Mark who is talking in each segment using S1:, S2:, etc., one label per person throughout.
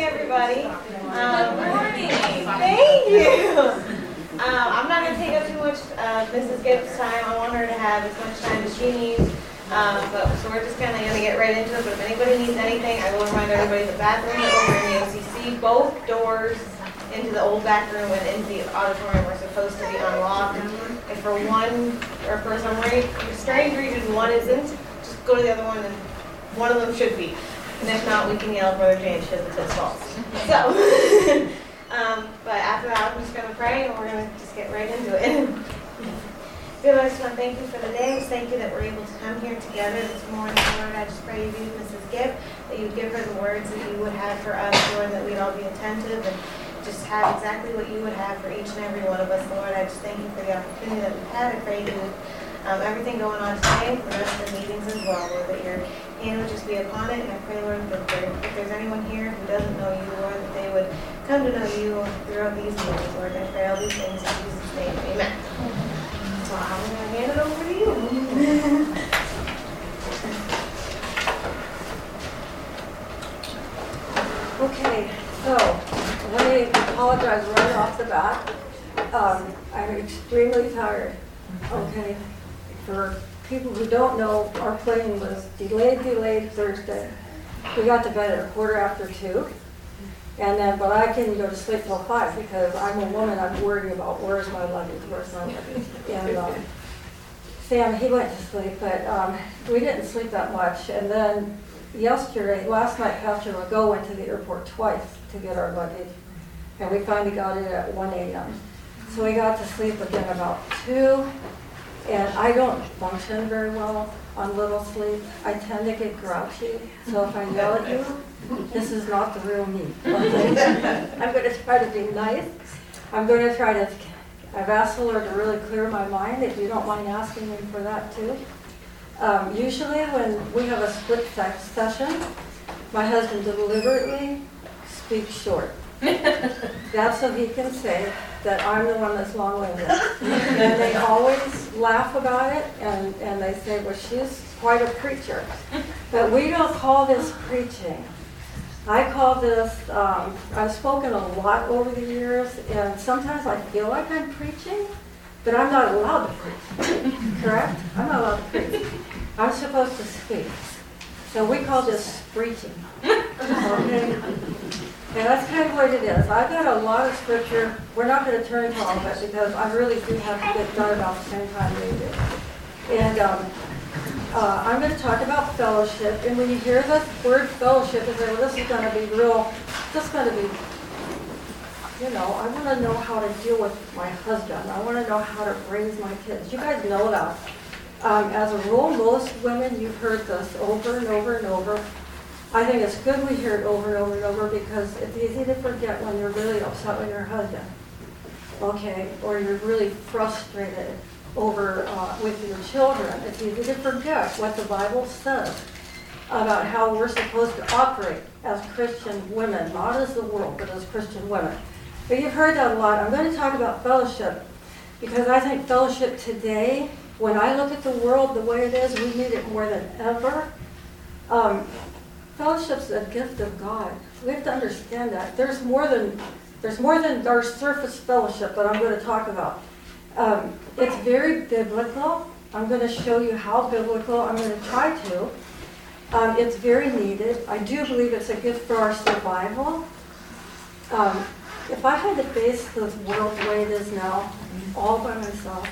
S1: everybody.
S2: Good morning.
S1: Thank you. I'm not going to take up too much of Mrs. Gibbs' time. I want her to have as much time as she needs. So we're just kind of going to get right into it. But if anybody needs anything, I will remind everybody the bathrooms are over in the OCC. Both doors into the old back room and into the auditorium are supposed to be unlocked. If for one, or for some strange reason one isn't, just go to the other one and one of them should be. And if not, we can yell at Brother James because it's his fault. So, but after that, I'm just going to pray and we're going to just get right into it. God, I just want to thank you for the day. Thank you that we're able to come here together this morning, Lord. I just pray you be with Mrs. Gibb, that you would give her the words that you would have for us, Lord, that we'd all be attentive and just have exactly what you would have for each and every one of us, Lord. I just thank you for the opportunity that we've had. I pray you would everything going on today, the rest of the meetings as well, Lord, that your hand would just be upon it. And I pray, Lord, that if there's anyone here who doesn't know you, Lord, that they would come to know you throughout these meetings, Lord. I pray all these things in Jesus' name. Amen. So I'm going to hand it over to you.
S3: Okay, so let me apologize right off the bat. I'm extremely tired. Okay, for people who don't know, our plane was delayed Thursday. We got to bed at 2:15, and then but I couldn't go to sleep till 5 because I'm a woman. I'm worried about where's my luggage. And Sam, he went to sleep, but we didn't sleep that much. And then last night, Pastor Legault went to the airport twice to get our luggage, and we finally got it at 1 a.m. So we got to sleep again about 2, and I don't function very well on little sleep. I tend to get grouchy, so if I yell at you, this is not the real me. Okay? I'm going to try to be nice. I've asked the Lord to really clear my mind, if you don't mind asking me for that too. Usually when we have a split session, my husband deliberately speaks short. That's so he can say that I'm the one that's long-winded. And they always laugh about it, and they say, well, she's quite a preacher. But we don't call this preaching. I call this, I've spoken a lot over the years, and sometimes I feel like I'm preaching, but I'm not allowed to preach. Correct? I'm not allowed to preach. I'm supposed to speak. So we call this preaching. Okay? And that's kind of what it is. I've got a lot of scripture. We're not going to turn to all of it because I really do have to get done about the same time we do. And I'm going to talk about fellowship. And when you hear this word fellowship, you say, well, this is going to be real, just going to be, I want to know how to deal with my husband. I want to know how to raise my kids. You guys know that. As a rule, most women, you've heard this over and over and over. I think it's good we hear it over and over and over because it's easy to forget when you're really upset with your husband, okay, or you're really frustrated over with your children. It's easy to forget what the Bible says about how we're supposed to operate as Christian women, not as the world, but as Christian women. But you've heard that a lot. I'm going to talk about fellowship because I think fellowship today, when I look at the world the way it is, we need it more than ever. Fellowship's a gift of God. We have to understand that. There's more than our surface fellowship that I'm going to talk about. It's very biblical. I'm going to show you how biblical. I'm going to try to. It's very needed. I do believe it's a gift for our survival. If I had to face this world the way it is now, all by myself,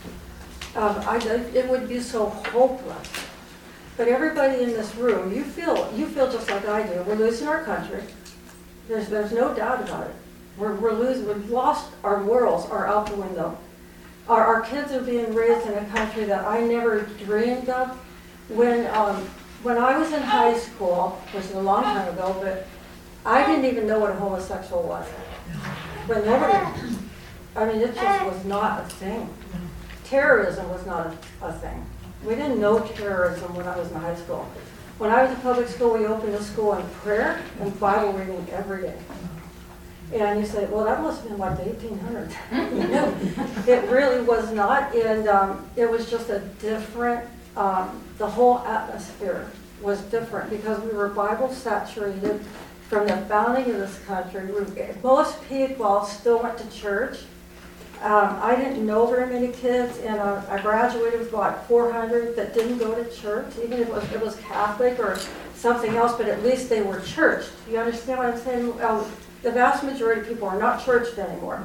S3: it would be so hopeless. But everybody in this room, you feel just like I do. We're losing our country. There's no doubt about it. We've lost our morals are out the window. Our kids are being raised in a country that I never dreamed of. When I was in high school, which is a long time ago, but I didn't even know what a homosexual was. But it just was not a thing. Terrorism was not a thing. We didn't know terrorism when I was in high school. When I was in public school, we opened the school in prayer and Bible reading every day. And you say, well, that must have been like the 1800s. It really was not. And it was just a different, the whole atmosphere was different because we were Bible saturated. from the founding of this country. Most people still went to church. I didn't know very many kids, and I graduated with about 400 that didn't go to church, even if it was Catholic or something else, but at least they were churched. You understand what I'm saying? The vast majority of people are not churched anymore.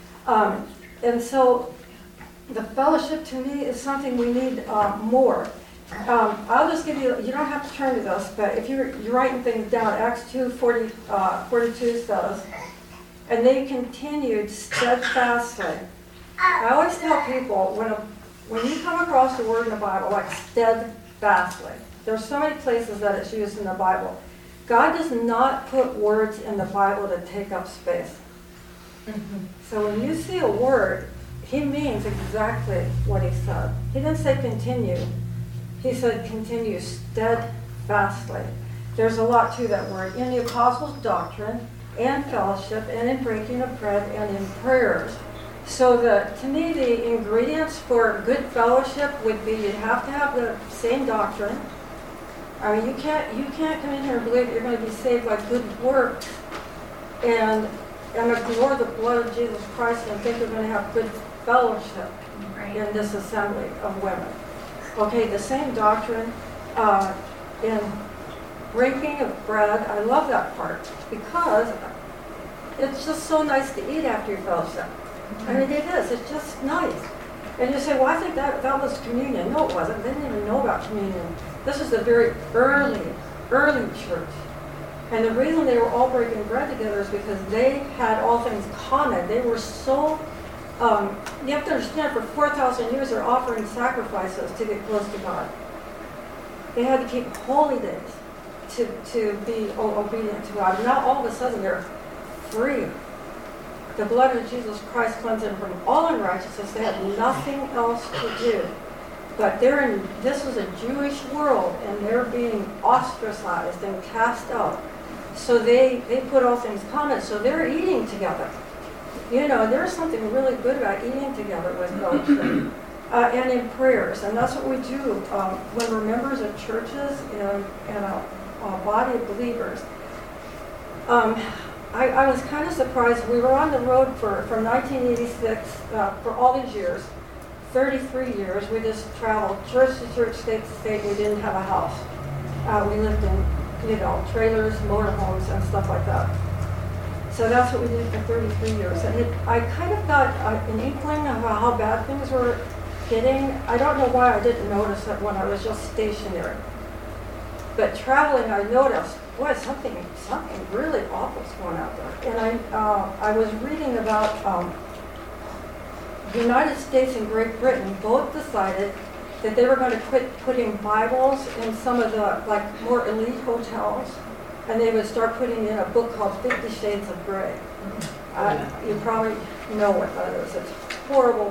S3: And so the fellowship to me is something we need more. I'll just give you, you don't have to turn to this, but if you're writing things down, Acts 2:42 says, and they continued steadfastly. I always tell people, when you come across the word in the Bible, like steadfastly, there's so many places that it's used in the Bible. God does not put words in the Bible to take up space. So when you see a word, he means exactly what he said. He didn't say continue. He said continue steadfastly. There's a lot to that word. In the apostles' doctrine, and fellowship, and in breaking of bread, and in prayers. So to me, the ingredients for good fellowship would be you'd have to have the same doctrine. I mean, you can't come in here and believe that you're going to be saved by good works and ignore the blood of Jesus Christ and think you're going to have good fellowship in this assembly of women. Okay, the same doctrine in breaking of bread. I love that part because it's just so nice to eat after your fellowship. I mean, it is. It's just nice. And you say, well, I think that was communion. No, it wasn't. They didn't even know about communion. This is a very early church. And the reason they were all breaking bread together is because they had all things common. They were so, you have to understand, for 4,000 years they're offering sacrifices to get close to God. They had to keep holy days to be obedient to God. Now all of a sudden they're free. The blood of Jesus Christ cleansed them from all unrighteousness. They had nothing else to do. But this was a Jewish world, and they're being ostracized and cast out. So they put all things common. So they're eating together. You know, there's something really good about eating together with fellowship. And in prayers. And that's what we do when we're members of churches and a body of believers. I was kind of surprised. We were on the road from 1986 for all these years, 33 years. We just traveled church to church, state to state. We didn't have a house. We lived in, trailers, motorhomes, and stuff like that. So that's what we did for 33 years. And I kind of got an inkling of how bad things were getting. I don't know why I didn't notice it when I was just stationary. But traveling, I noticed, boy, something really awful's going out there. And I was reading about the United States and Great Britain both decided that they were going to quit putting Bibles in some of the more elite hotels, and they would start putting in a book called 50 Shades of Grey. You probably know what that is. It's horrible,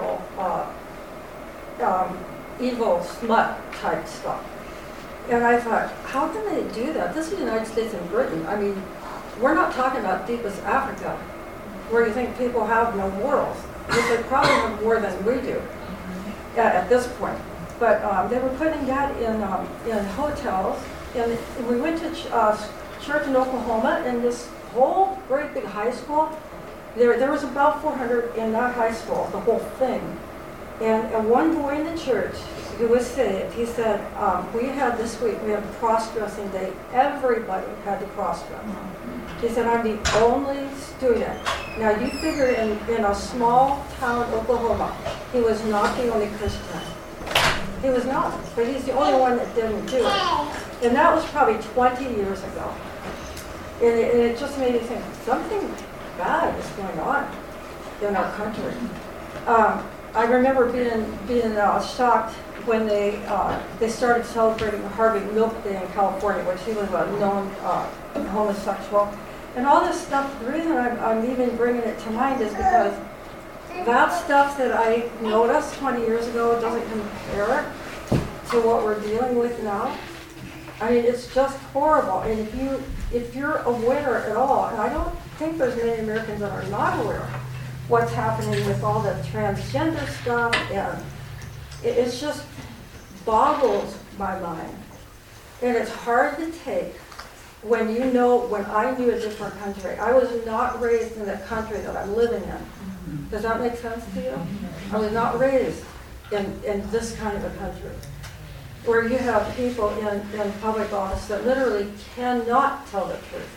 S3: evil smut type stuff. And I thought, how can they do that? This is the United States and Britain. I mean, we're not talking about deepest Africa, where you think people have no morals. They probably have more than we do at this point. But they were putting that in hotels. And we went to church in Oklahoma, and this whole great big high school, there was about 400 in that high school, the whole thing. And one boy in the church who was saved, he said, we had cross-dressing day. Everybody had to cross-dress. He said, I'm the only student. Now you figure in a small town, Oklahoma, he was not the only Christian. He was not, but he's the only one that didn't do it. And that was probably 20 years ago. And it just made me think, something bad is going on in our country. I remember being shocked when they started celebrating Harvey Milk Day in California, which he was a known homosexual. And all this stuff, the reason I'm even bringing it to mind is because that stuff that I noticed 20 years ago doesn't compare to what we're dealing with now. I mean, it's just horrible. And if you're aware at all, and I don't think there's many Americans that are not aware what's happening with all the transgender stuff, and it just boggles my mind. And it's hard to take when I knew a different country. I was not raised in the country that I'm living in. Does that make sense to you? I was not raised in this kind of a country, where you have people in public office that literally cannot tell the truth.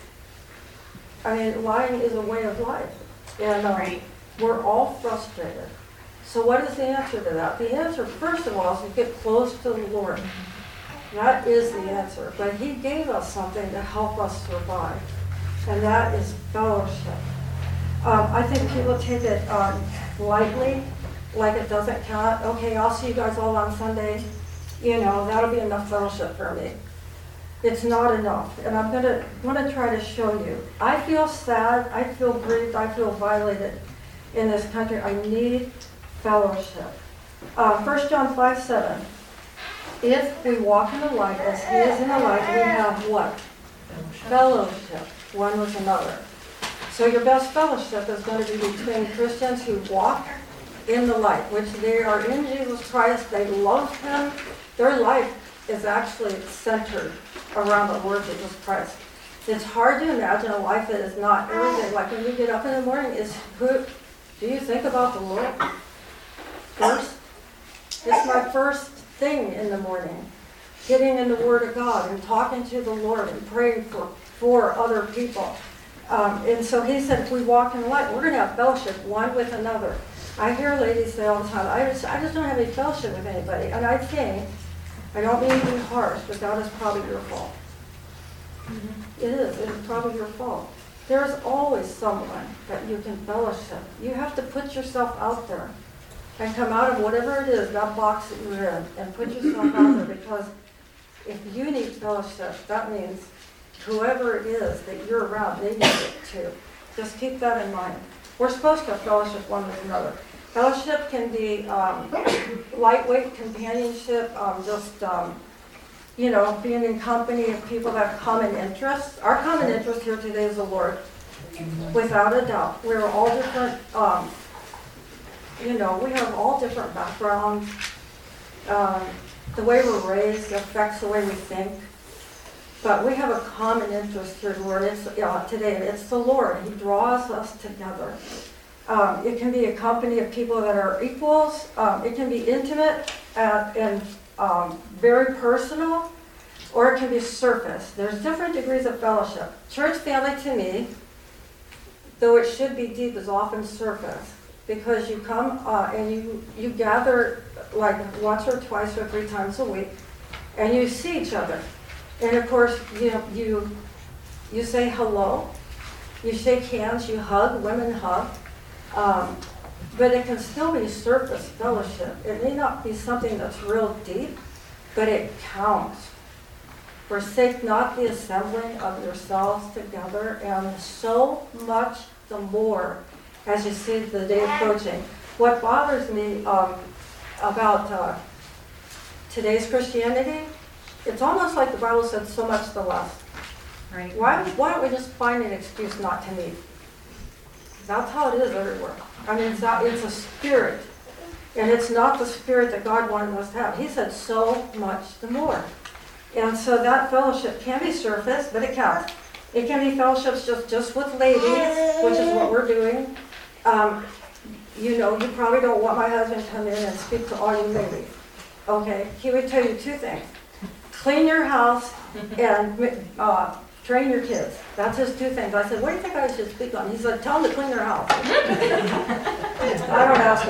S3: I mean, lying is a way of life, and we're all frustrated. So what is the answer to that? The answer, first of all, is to get close to the Lord. That is the answer. But He gave us something to help us survive, and that is fellowship. I think people take it lightly, like it doesn't count. Okay, I'll see you guys all on Sunday. That'll be enough fellowship for me. It's not enough, and I'm gonna try to show you. I feel sad, I feel grieved, I feel violated in this country. I need fellowship. 1 John 5:7. If we walk in the light as He is in the light, we have what? Fellowship, one with another. So your best fellowship is going to be between Christians who walk in the light, which they are in Jesus Christ. They love Him. Their life is actually centered around the Lord Jesus Christ. It's hard to imagine a life that is not everything. Like when you get up in the morning, do you think about the Lord first? It's my first thing in the morning. Getting in the Word of God and talking to the Lord and praying for other people. And so He said, if we walk in the light, we're going to have fellowship one with another. I hear ladies say all the time, I just don't have any fellowship with anybody. And I think, I don't mean to be harsh, but that is probably your fault. It is. It is probably your fault. There's always someone that you can fellowship. You have to put yourself out there and come out of whatever it is, that box that you're in, and put yourself out there, because if you need fellowship, that means whoever it is that you're around, they need it too. Just keep that in mind. We're supposed to have fellowship one with another. Fellowship can be lightweight companionship, being in company of people that have common interests. Our common interest here today is the Lord, without a doubt. We're all different, we have all different backgrounds. The way we're raised affects the way we think. But we have a common interest here, Lord. Today, it's the Lord. He draws us together. It can be a company of people that are equals. It can be intimate and very personal, or it can be surface. There's different degrees of fellowship. Church family, to me, though it should be deep, is often surface, because you come and you gather like once or twice or 3 times a week, and you see each other. And of course, you say hello, you shake hands, you hug, women hug, but it can still be surface fellowship. It may not be something that's real deep, but it counts. Forsake not the assembling of yourselves together, and so much the more as you see the day approaching. What bothers me about today's Christianity, it's almost like the Bible said, so much the less.
S2: Right.
S3: Why don't we just find an excuse not to meet? That's how it is everywhere. I mean, it's a spirit. And it's not the spirit that God wanted us to have. He said, so much the more. And so that fellowship can be surface, but it counts. It can be fellowships just with ladies, which is what we're doing. You probably don't want my husband to come in and speak to all you ladies. Okay? He would tell you 2 things. Clean your house and train your kids. That's his 2 things. I said, what do you think I should speak on? He said, tell them to clean their house. I don't ask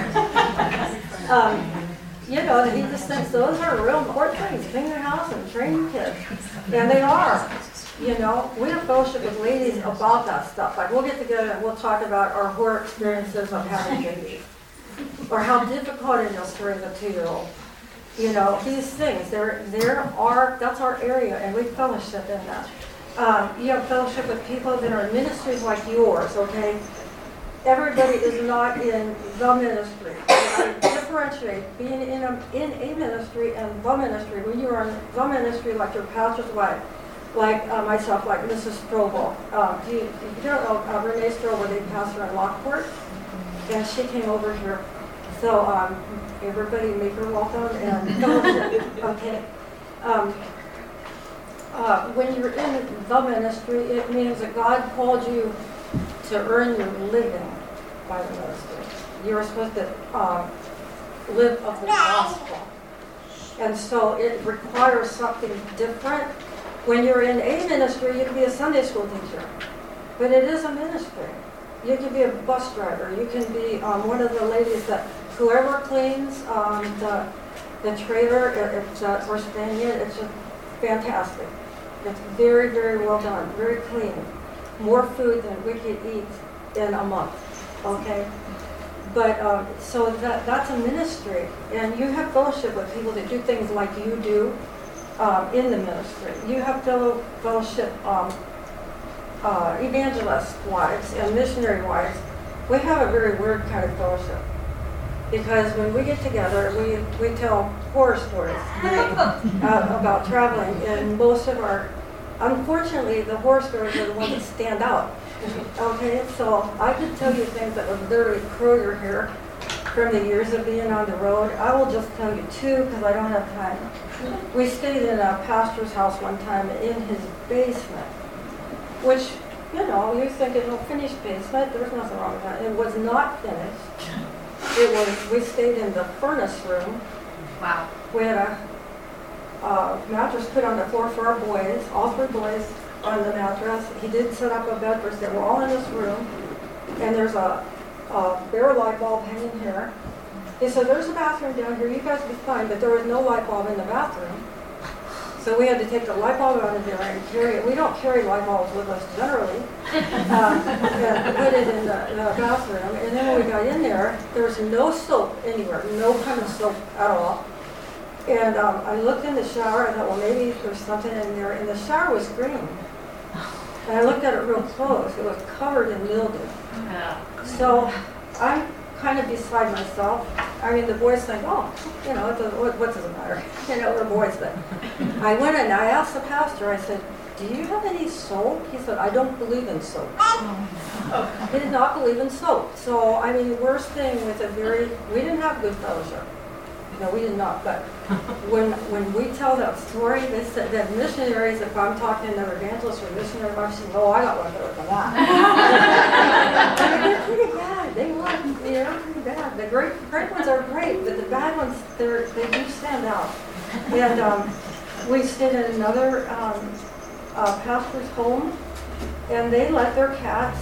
S3: anymore. He just thinks those are real important things. Clean your house and train your kids. And they are. We have fellowship with ladies about that stuff. Like we'll get together and we'll talk about our horror experiences of having babies. Or how difficult it is to raise a 2-year-old. These things, that's our area, and we fellowship in that. You have fellowship with people that are in ministries like yours, okay? Everybody is not in the ministry. I differentiate being in a ministry and the ministry. When you are in the ministry, like your pastor's wife, like myself, like Mrs. Strobel. You don't know Renee Strobel, the pastor in Lockport, and she came over here. So everybody make her welcome and fellowship. Okay. when you're in the ministry, it means that God called you to earn your living by the ministry. You're supposed to live of the gospel. And so it requires something different. When you're in a ministry, you can be a Sunday school teacher, but it is a ministry. You can be a bus driver. You can be one of the ladies that whoever cleans the trailer that we're staying in. It's just fantastic. It's very, very well done, very clean. More food than we could eat in a month. Okay. But so that's a ministry, and you have fellowship with people that do things like you do in the ministry. You have fellowship evangelist wives and missionary wives. We have a very weird kind of fellowship because when we get together, we tell horror stories about traveling, and most of our, unfortunately, the horror stories are the ones that stand out. Okay, so I could tell you things that would literally curl your hair from the years of being on the road. I will just tell you two because I don't have time. We stayed in a pastor's house one time in his basement, which, you know, you think it's a finished basement. There's nothing wrong with that. It was not finished. We stayed in the furnace room.
S2: Wow.
S3: We had a mattress put on the floor for our boys, all three boys on the mattress. He did set up a bed for us. They were all in this room. And there's a bare light bulb hanging here. He said, there's a bathroom down here. You guys will be fine. But there was no light bulb in the bathroom. So we had to take the light bulb out of there and carry it. We don't carry light bulbs with us generally. And put it in the bathroom. And then when we got in there was no soap anywhere. No kind of soap at all. And I looked in the shower. I thought, well, maybe there's something in there. And the shower was green. And I looked at it real close. It was covered in mildew. So I'm kind of beside myself. I mean, the boys think, oh, you know, what does it matter? You know, we're boys. But I went in and I asked the pastor, I said, do you have any soap? He said, I don't believe in soap. He did not believe in soap. So, I mean, we're staying with we didn't have good fellowship. No, we did not. But when we tell that story, they said that missionaries, if I'm talking to another evangelist or missionary, I'm saying, oh, I got one better than that. I mean, they're pretty bad. They were, pretty bad. The great ones are great, but the bad ones, they do stand out. And we stayed in another pastor's home, and they let their cats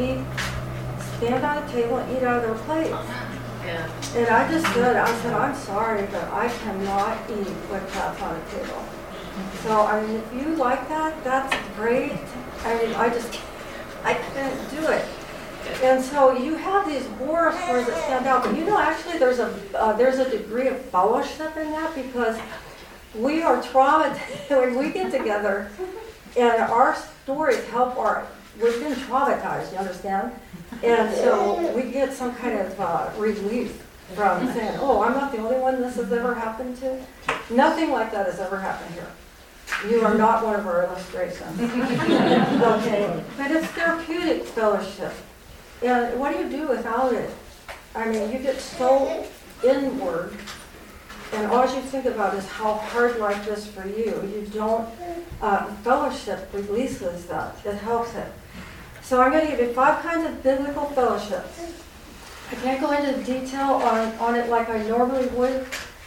S3: stand on a table and eat out of their plates.
S2: Yeah.
S3: And I said, I'm sorry, but I cannot eat with cats on a table. So, I mean, if you like that, that's great. I mean, I couldn't do it. And so you have these horror stories that stand out, but actually there's a degree of fellowship in that because we are traumatized when we get together, and our stories help we've been traumatized, you understand? And so we get some kind of relief from saying, oh, I'm not the only one this has ever happened to. Nothing like that has ever happened here. You are not one of our illustrations. Okay, but it's therapeutic fellowship. And what do you do without it? I mean, you get so inward, and all you think about is how hard life is for you. You don't, fellowship releases that. It helps it. So I'm going to give you 5 kinds of biblical fellowship. I can't go into detail on it like I normally would,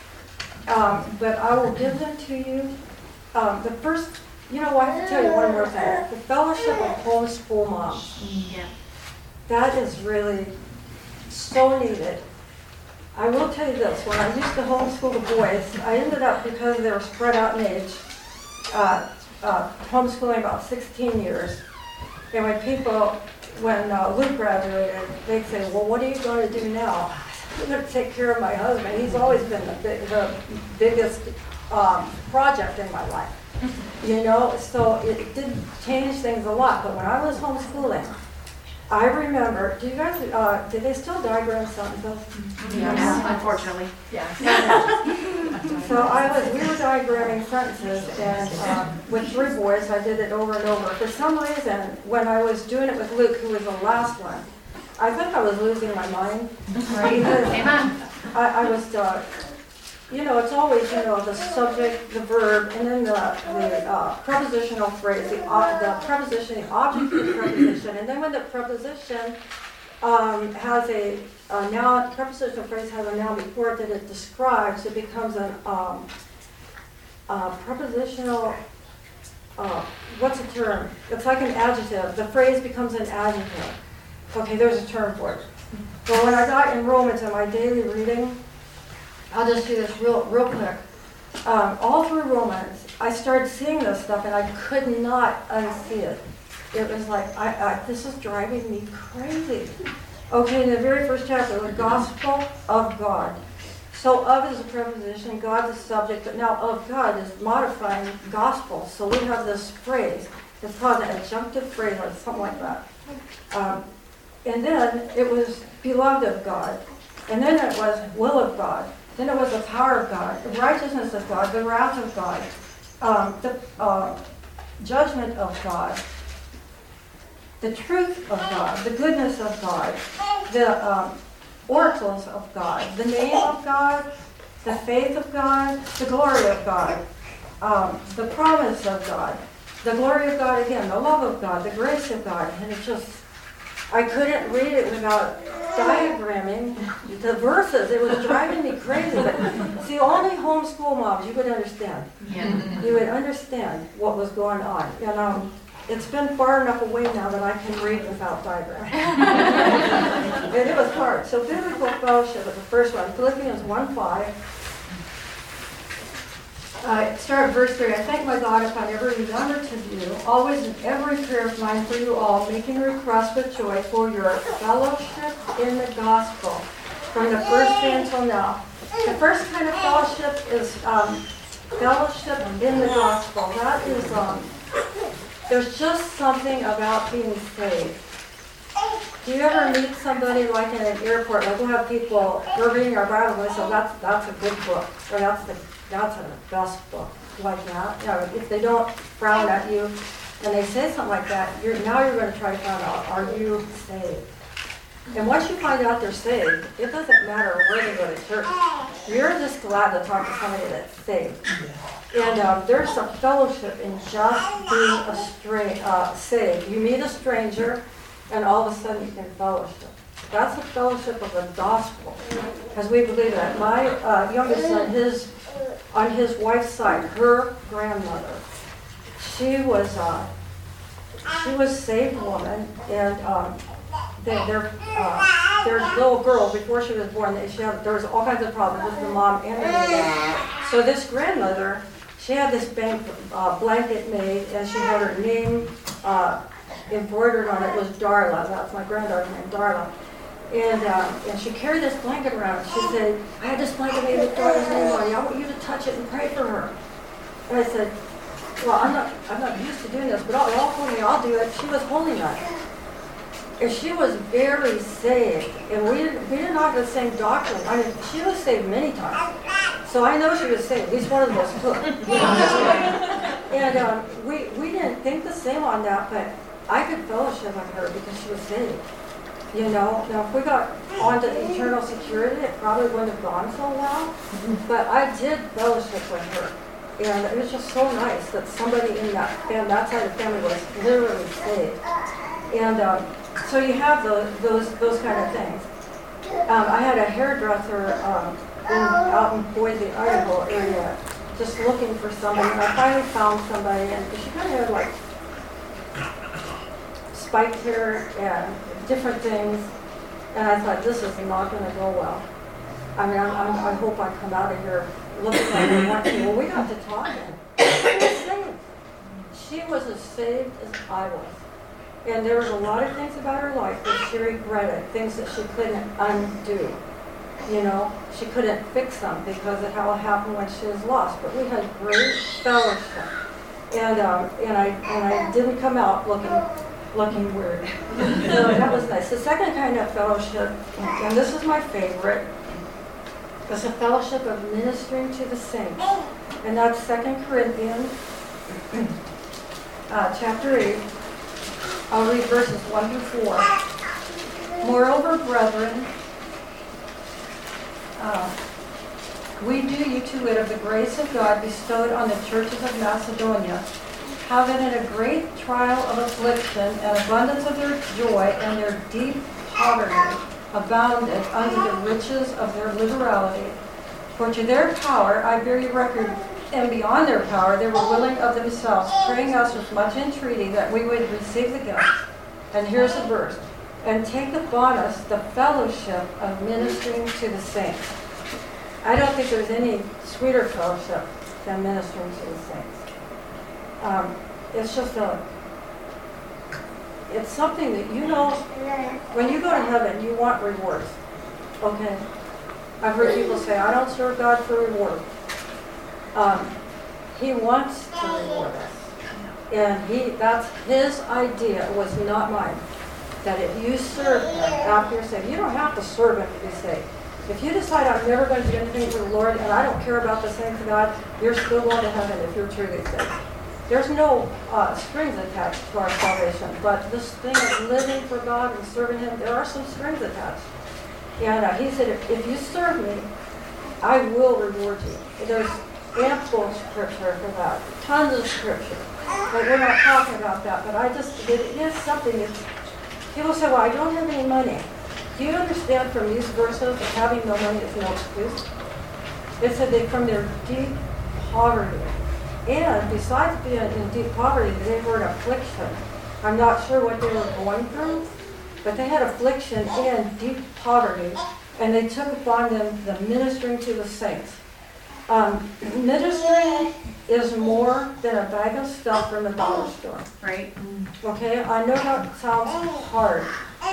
S3: but I will give them to you. The first, I have to tell you one more thing. The fellowship of homeschool moms.
S2: Yeah.
S3: That is really so needed. I will tell you this, when I used to homeschool the boys, I ended up, because they were spread out in age, homeschooling about 16 years. And when Luke graduated, they'd say, well, what are you going to do now? I'm going to take care of my husband. He's always been the biggest project in my life. So it did change things a lot. But when I was homeschooling, I remember, do you guys, did they still diagram sentences?
S2: Yes, unfortunately. Yes.
S3: So we were diagramming sentences, and with 3 boys, I did it over and over. For some reason, when I was doing it with Luke, who was the last one, I think I was losing my mind.
S2: Right. Amen.
S3: I was, it's always, the subject, the verb, and then the prepositional phrase, the preposition, the object of the preposition. And then when the preposition has a noun, prepositional phrase has a noun before it that it describes, it becomes an prepositional, what's a term? It's like an adjective. The phrase becomes an adjective. Okay, there's a term for it. But when I got in Romans in my daily reading, I'll just do this real quick. All through Romans, I started seeing this stuff and I could not unsee it. It was like, this is driving me crazy. Okay, in the very first chapter, the gospel of God. So of is a preposition, God's a subject, but now of God is modifying gospel. So we have this phrase. It's called an adjunctive phrase or something like that. And then it was beloved of God. And then it was will of God. Then it was the power of God, the righteousness of God, the wrath of God, the judgment of God, the truth of God, the goodness of God, the oracles of God, the name of God, the faith of God, the glory of God, the promise of God, the glory of God again, the love of God, the grace of God. And it just, I couldn't read it without diagramming the verses. It was driving me crazy. But see, only homeschool moms, you would understand.
S2: Yeah.
S3: You would understand what was going on. It's been far enough away now that I can read without diagram. And it was hard. So biblical fellowship is the first one. Philippians 1:5. Start at verse 3. I thank my God if I never remember to you, always in every prayer of mine for you all, making request with joy for your fellowship in the gospel from the first day until now. The first kind of fellowship is fellowship in the gospel. That is, there's just something about being saved. Do you ever meet somebody like in an airport, like we'll have people, we're reading our Bible, and they say, that's a good book, or that's a best book, like that. If they don't frown at you and they say something like that, now you're going to try to find out, are you saved? And once you find out they're saved, it doesn't matter where they go to church. You're just glad to talk to somebody that's saved. And there's a fellowship in just being saved. You meet a stranger, and all of a sudden you can fellowship. That's the fellowship of the gospel, because we believe that. My youngest son, on his wife's side, her grandmother, she was a saved woman, and their little girl, before she was born, there was all kinds of problems with the mom and the dad. So this grandmother, she had this blanket made, and she had her name embroidered on it. It was Darla. That's my granddaughter's name, Darla. And she carried this blanket around. She said, I had this blanket made with Darla's name on it. I want you to touch it and pray for her. And I said, well, I'm not used to doing this, but y'all told me I'll do it. She was holy night. And she was very saved. And we didn't have the same doctrine. I mean, she was saved many times. So I know she was saved. At least one of us took. And we didn't think the same on that, but I could fellowship with her because she was saved. Now if we got onto eternal security, it probably wouldn't have gone so well. But I did fellowship with her. And it was just so nice that somebody in that side of the family was literally saved. And so you have those kind of things. I had a hairdresser out in Boise, Idaho area, just looking for somebody. And I finally found somebody, and she kind of had like spiked hair and different things. And I thought, this is not going to go well. I mean, I hope I come out of here looking like I want to. Well, we got to talking. She was as saved as I was. And there was a lot of things about her life that she regretted, things that she couldn't undo. She couldn't fix them because of how it happened when she was lost. But we had great fellowship. And I didn't come out looking weird. So that was nice. The second kind of fellowship, and this is my favorite, is a fellowship of ministering to the saints. And that's 2 Corinthians chapter 8. I'll read verses 1 through 4. Moreover, brethren, We do you to wit of the grace of God bestowed on the churches of Macedonia, how that in a great trial of affliction and abundance of their joy and their deep poverty abounded unto the riches of their liberality. For to their power I bear you record, and beyond their power they were willing of themselves, praying us with much entreaty that we would receive the gift. And here's the verse. And take upon us the fellowship of ministering to the saints. I don't think there's any sweeter fellowship than ministering to the saints. It's just it's something that when you go to heaven, you want rewards. Okay? I've heard people say, I don't serve God for reward. He wants to reward us. And that's his idea, it was not mine. That if you serve him after you're saved, you don't have to serve him to be saved. If you decide I'm never going to do anything for the Lord and I don't care about the things of God, you're still going to heaven if you're truly saved. There's no strings attached to our salvation, but this thing of living for God and serving him, there are some strings attached. And he said, if you serve me, I will reward you. There's ample scripture for that, tons of scripture. But we're not talking about that. But it is something that people say, well, I don't have any money. Do you understand from these verses that having no money is no excuse? It said they from their deep poverty. And besides being in deep poverty, they were in affliction. I'm not sure what they were going through, but they had affliction and deep poverty, and they took upon them the ministering to the saints. Ministering is more than a bag of stuff from a dollar store.
S2: Right.
S3: Okay, I know that sounds hard.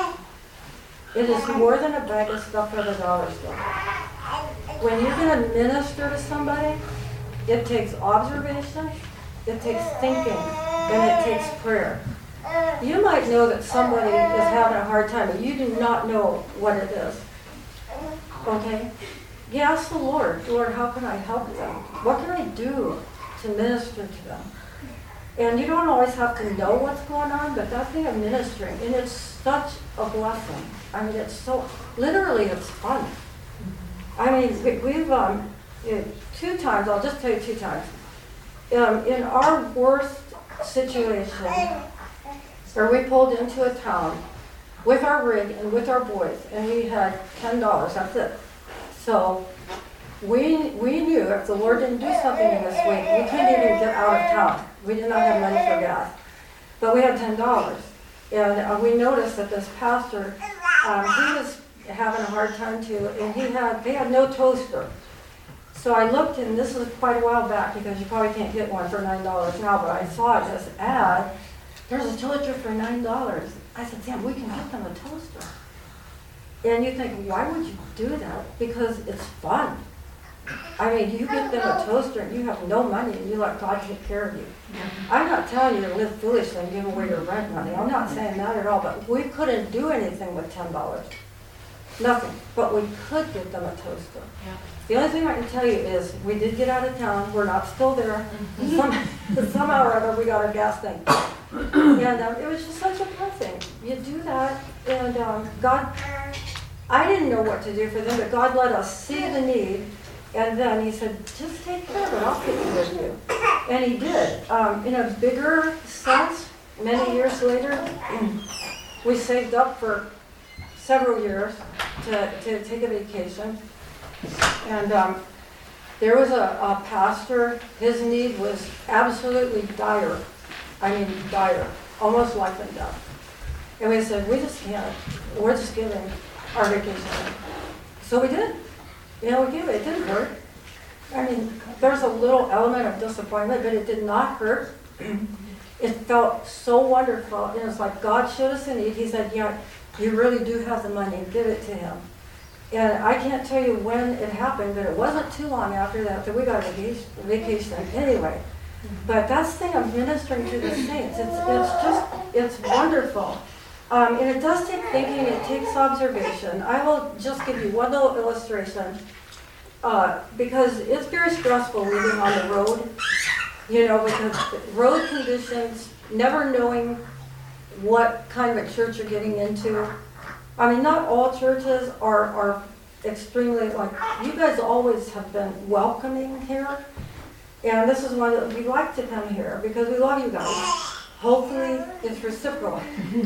S3: It is more than a bag of stuff from a dollar store. When you're going to minister to somebody, it takes observation, it takes thinking, and it takes prayer. You might know that somebody is having a hard time, but you do not know what it is. Okay? You ask the Lord, Lord, how can I help them? What can I do to minister to them? And you don't always have to know what's going on, but that thing of ministering, and it's such a blessing. I mean, it's so, literally it's fun. I mean, we've, 2 times, I'll just tell you 2 times. In our worst situation, where we pulled into a town with our rig and with our boys, and we had $10, that's it. So we knew if the Lord didn't do something in this week, we couldn't even get out of town. We did not have money for gas. But we had $10. And we noticed that this pastor, he was having a hard time too, and they had no toaster. So I looked, and this was quite a while back, because you probably can't get one for $9 now, but I saw this ad, there's a toaster for $9. I said, Sam, we can get them a toaster. And you think, why would you do that? Because it's fun. I mean, you get them a toaster and you have no money and you let God take care of you. I'm not telling you to live foolishly and give away your rent money. I'm not saying that at all, but we couldn't do anything with $10. Nothing. But we could get them a toaster.
S2: Yeah.
S3: The only thing I can tell you is we did get out of town. We're not still there. Somehow or other we got our gas thing. And it was just such a blessing. You do that, and God, I didn't know what to do for them, but God let us see the need, and then he said, just take care of it, I'll take care of you. And he did. In a bigger sense, many years later, we saved up for several years to take a vacation. And there was a pastor, his need was absolutely dire. I mean, dire, almost life and death. And we said, we just can't, we're just giving our vacation. So we did. You know, we gave it. It didn't hurt. I mean, there's a little element of disappointment, but it did not hurt. It felt so wonderful. And it's like God showed us a need. He said, yeah, you really do have the money. Give it to him. And I can't tell you when it happened, but it wasn't too long after that we got a vacation anyway. But that's the thing of ministering to the saints. It's wonderful. And it does take thinking, it takes observation. I will just give you one little illustration, because it's very stressful living on the road, you know, because road conditions, never knowing what kind of a church you're getting into. I mean, not all churches are extremely, like, you guys always have been welcoming here. And this is why we like to come here, because we love you guys. Hopefully, it's reciprocal.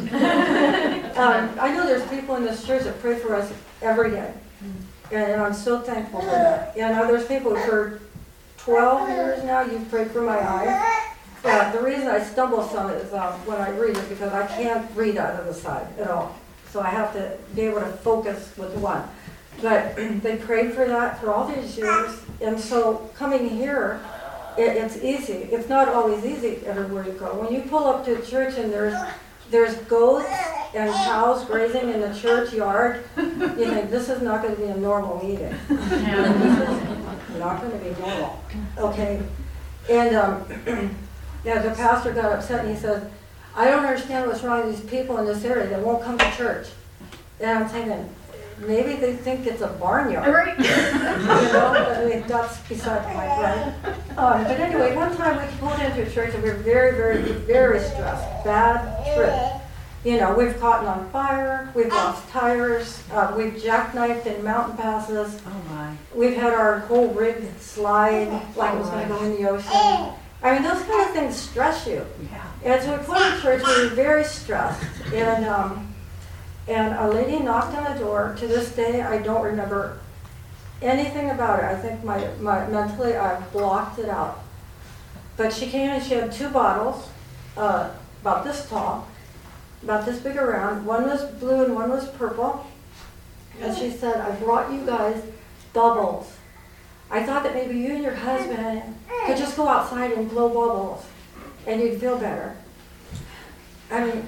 S3: I know there's people in this church that pray for us every day. And I'm so thankful for that. And there's people for 12 years now, you've prayed for my eyes. The reason I stumble some is when I read it, because I can't read out of the side at all. So I have to be able to focus with one. But they prayed for that for all these years. And so coming here, it's easy. It's not always easy everywhere you go. When you pull up to a church and there's goats and cows grazing in the churchyard, you think this is not going to be a normal meeting. This is not going to be normal. Okay. And yeah, the pastor got upset and he said, I don't understand what's wrong with these people in this area that won't come to church. And I'm thinking, maybe they think it's a barnyard.
S2: Right.
S3: You know, I mean, that's beside the point, right? But anyway, one time we pulled into a church and we were very, very, very stressed. Bad trip. You know, we've caught on fire, we've lost tires, we've jackknifed in mountain passes.
S2: Oh my.
S3: We've had our whole rig slide like it was going to go in the ocean. I mean, those kind of things stress you.
S2: Yeah.
S3: And so we pulled into church, we were very stressed. And a lady knocked on the door. To this day, I don't remember anything about it. I think my mentally I've blocked it out. But she came and she had 2 bottles, about this tall, about this big around. One was blue and one was purple. And she said, I brought you guys bubbles. I thought that maybe you and your husband could just go outside and blow bubbles and you'd feel better. I mean,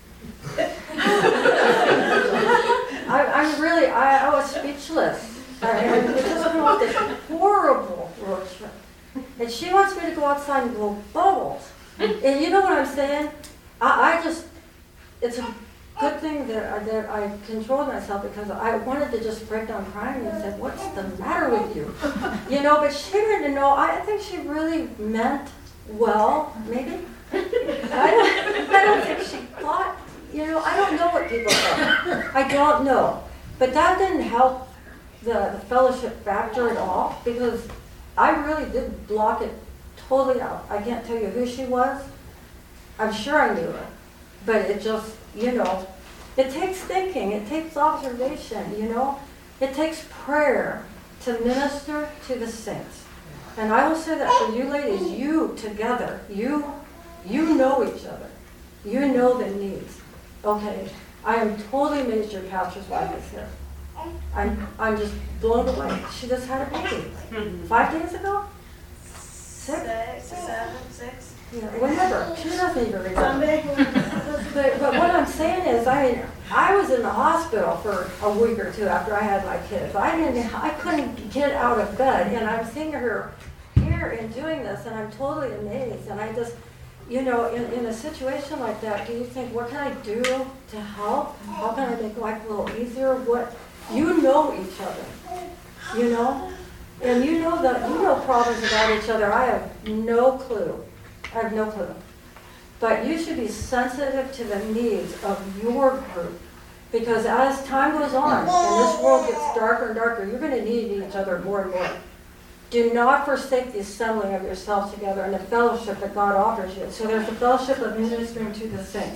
S3: I was speechless. It just went off this horrible road trip. And she wants me to go outside and blow bubbles. And you know what I'm saying? It's a good thing that I controlled myself, because I wanted to just break down crying and say, what's the matter with you? You know, but she didn't know. I think she really meant well, maybe. I don't think she thought, you know, I don't know what people thought. I don't know. But that didn't help the fellowship factor at all, because I really did block it totally out. I can't tell you who she was. I'm sure I knew her. But it just, you know, it takes thinking, it takes observation, you know. It takes prayer to minister to the saints. And I will say that for you ladies, you together, you know each other. You know the needs. Okay, I am totally amazed your pastor's wife is here. I'm just blown away. She just had a baby. 5 days ago? 6?
S1: 7, 6.
S3: Yeah, whenever. She doesn't even remember.
S1: Sunday.
S3: But what I'm saying is, I was in the hospital for a week or 2 after I had my kids. I couldn't get out of bed, and I'm seeing her here and doing this, and I'm totally amazed. And I just, you know, in a situation like that, do you think, what can I do to help? How can I make life a little easier? You know each other, you know? And you know problems about each other. I have no clue. But you should be sensitive to the needs of your group. Because as time goes on and this world gets darker and darker, you're going to need each other more and more. Do not forsake the assembling of yourselves together and the fellowship that God offers you. So there's the fellowship of ministering to the saints.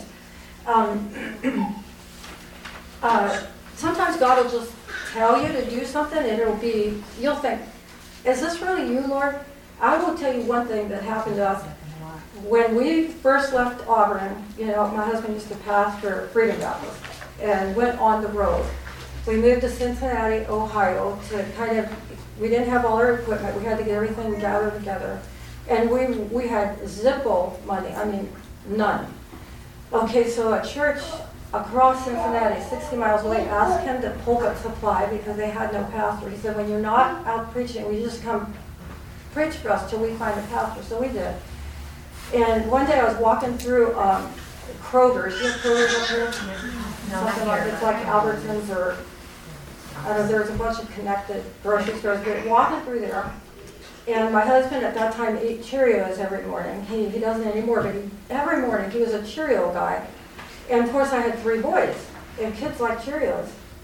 S3: Sometimes God will just tell you to do something, and you'll think, is this really you, Lord? I will tell you one thing that happened to us. When we first left Auburn, you know, my husband used to pastor Freedom Baptist and went on the road. We moved to Cincinnati, Ohio we didn't have all our equipment. We had to get everything gathered together. And we had Zippo money, none. Okay, so a church across Cincinnati, 60 miles away, asked him to pulpit supply because they had no pastor. He said, when you're not out preaching, we just come preach for us till we find a pastor. So we did. And one day I was walking through Kroger's. You know Kroger's up here? Something like it's like Albertsons or, I don't know, there's a bunch of connected grocery stores. But walking through there, and my husband at that time ate Cheerios every morning. He doesn't anymore, but every morning he was a Cheerio guy. And of course I had 3 boys, and kids like Cheerios.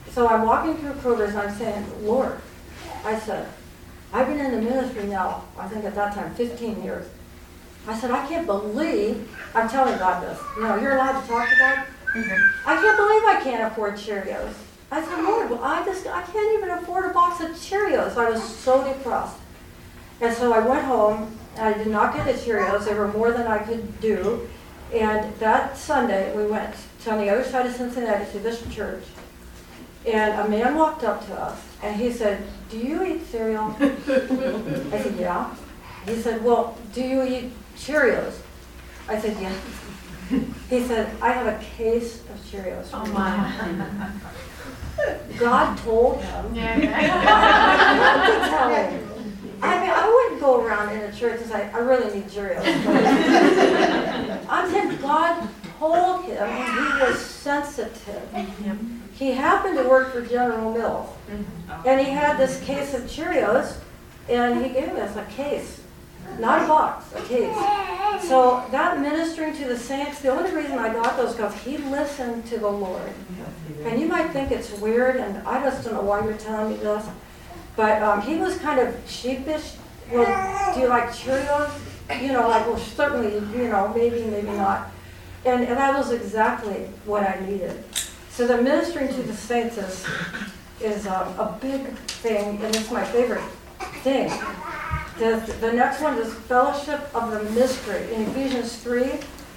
S3: So I'm walking through Kroger's and I'm saying, Lord, I said, I've been in the ministry now, I think at that time, 15 years. I said, I can't believe, I'm telling God this. You know, you're allowed to talk to God? I can't believe I can't afford Cheerios. I said, Lord, well, I can't even afford a box of Cheerios. I was so depressed. And so I went home, and I did not get the Cheerios. They were more than I could do. And that Sunday, we went to on the other side of Cincinnati to this church. And a man walked up to us, and he said, do you eat cereal? I said, yeah. He said, well, do you eat Cheerios? I said, yes. He said, I have a case of Cheerios.
S2: Oh my.
S3: God told him.
S2: Yeah.
S3: Not to tell him. I mean, I wouldn't go around in a church and say, I really need Cheerios. I'm saying God told him, and he was sensitive. He happened to work for General Mills, and he had this case of Cheerios, and he gave us a case, not a box, a case. So that ministering to the saints, the only reason I got those because he listened to the Lord. And you might think it's weird, and I just don't know why you're telling me this, but he was kind of sheepish. Well, do you like Cheerios? You know, like, well, certainly, you know, maybe not. And that was exactly what I needed. So the ministering to the saints is a big thing, and it's my favorite thing. The next one is fellowship of the mystery in Ephesians 3.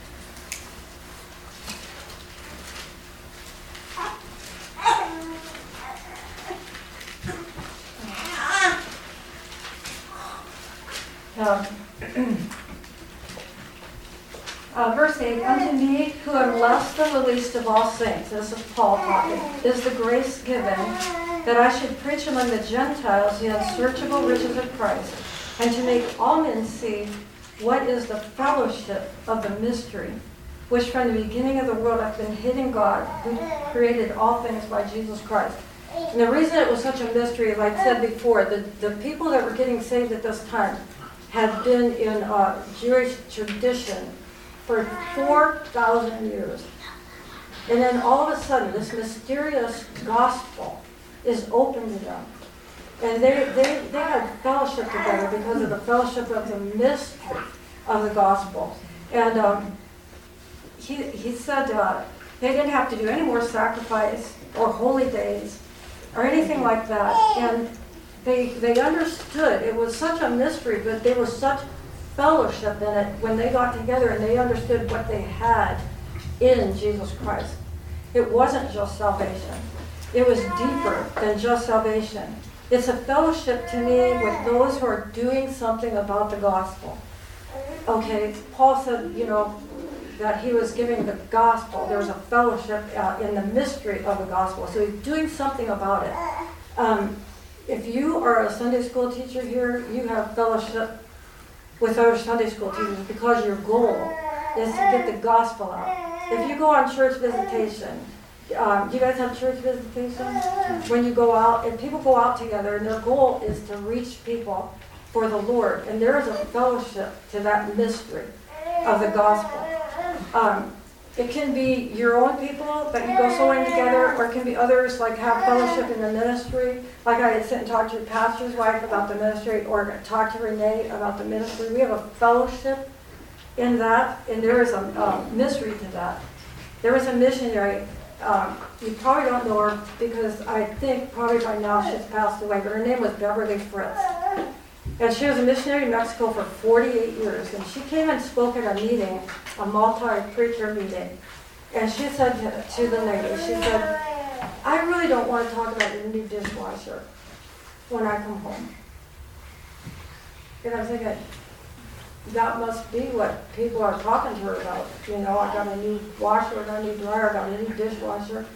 S3: Verse 8, unto me, who am less than the least of all saints, this is Paul talking, is the grace given that I should preach among the Gentiles the unsearchable riches of Christ, and to make all men see what is the fellowship of the mystery, which from the beginning of the world hath been hid in God, who created all things by Jesus Christ. And the reason it was such a mystery, like I said before, the people that were getting saved at this time had been in Jewish tradition for 4,000 years. And then all of a sudden, this mysterious gospel is open to them. And they had fellowship together because of the fellowship of the mystery of the gospel. And he said they didn't have to do any more sacrifice or holy days or anything like that. And they understood. It was such a mystery, but there was such fellowship in it when they got together and they understood what they had in Jesus Christ. It wasn't just salvation. It was deeper than just salvation. It's a fellowship to me with those who are doing something about the gospel. Okay, Paul said, you know, that he was giving the gospel. There was a fellowship in the mystery of the gospel. So he's doing something about it. If you are a Sunday school teacher here, you have fellowship with other Sunday school teachers because your goal is to get the gospel out. If you go on church visitation, do you guys have church visitation? When you go out, and people go out together, and their goal is to reach people for the Lord. And there is a fellowship to that mystery of the gospel. It can be your own people that you go sewing together, or it can be others, like have fellowship in the ministry. Like I had sit and talked to the pastor's wife about the ministry, or talked to Renee about the ministry. We have a fellowship in that, and there is a mystery to that. There was a missionary, you probably don't know her because I think probably by now she's passed away, but her name was Beverly Fritz. And she was a missionary in Mexico for 48 years. And she came and spoke at a meeting, a multi-preacher meeting. And she said to the lady, she said, I really don't want to talk about your new dishwasher when I come home. And I'm thinking, that must be what people are talking to her about. You know, I got a new washer, I got a new dryer, I got a new dishwasher.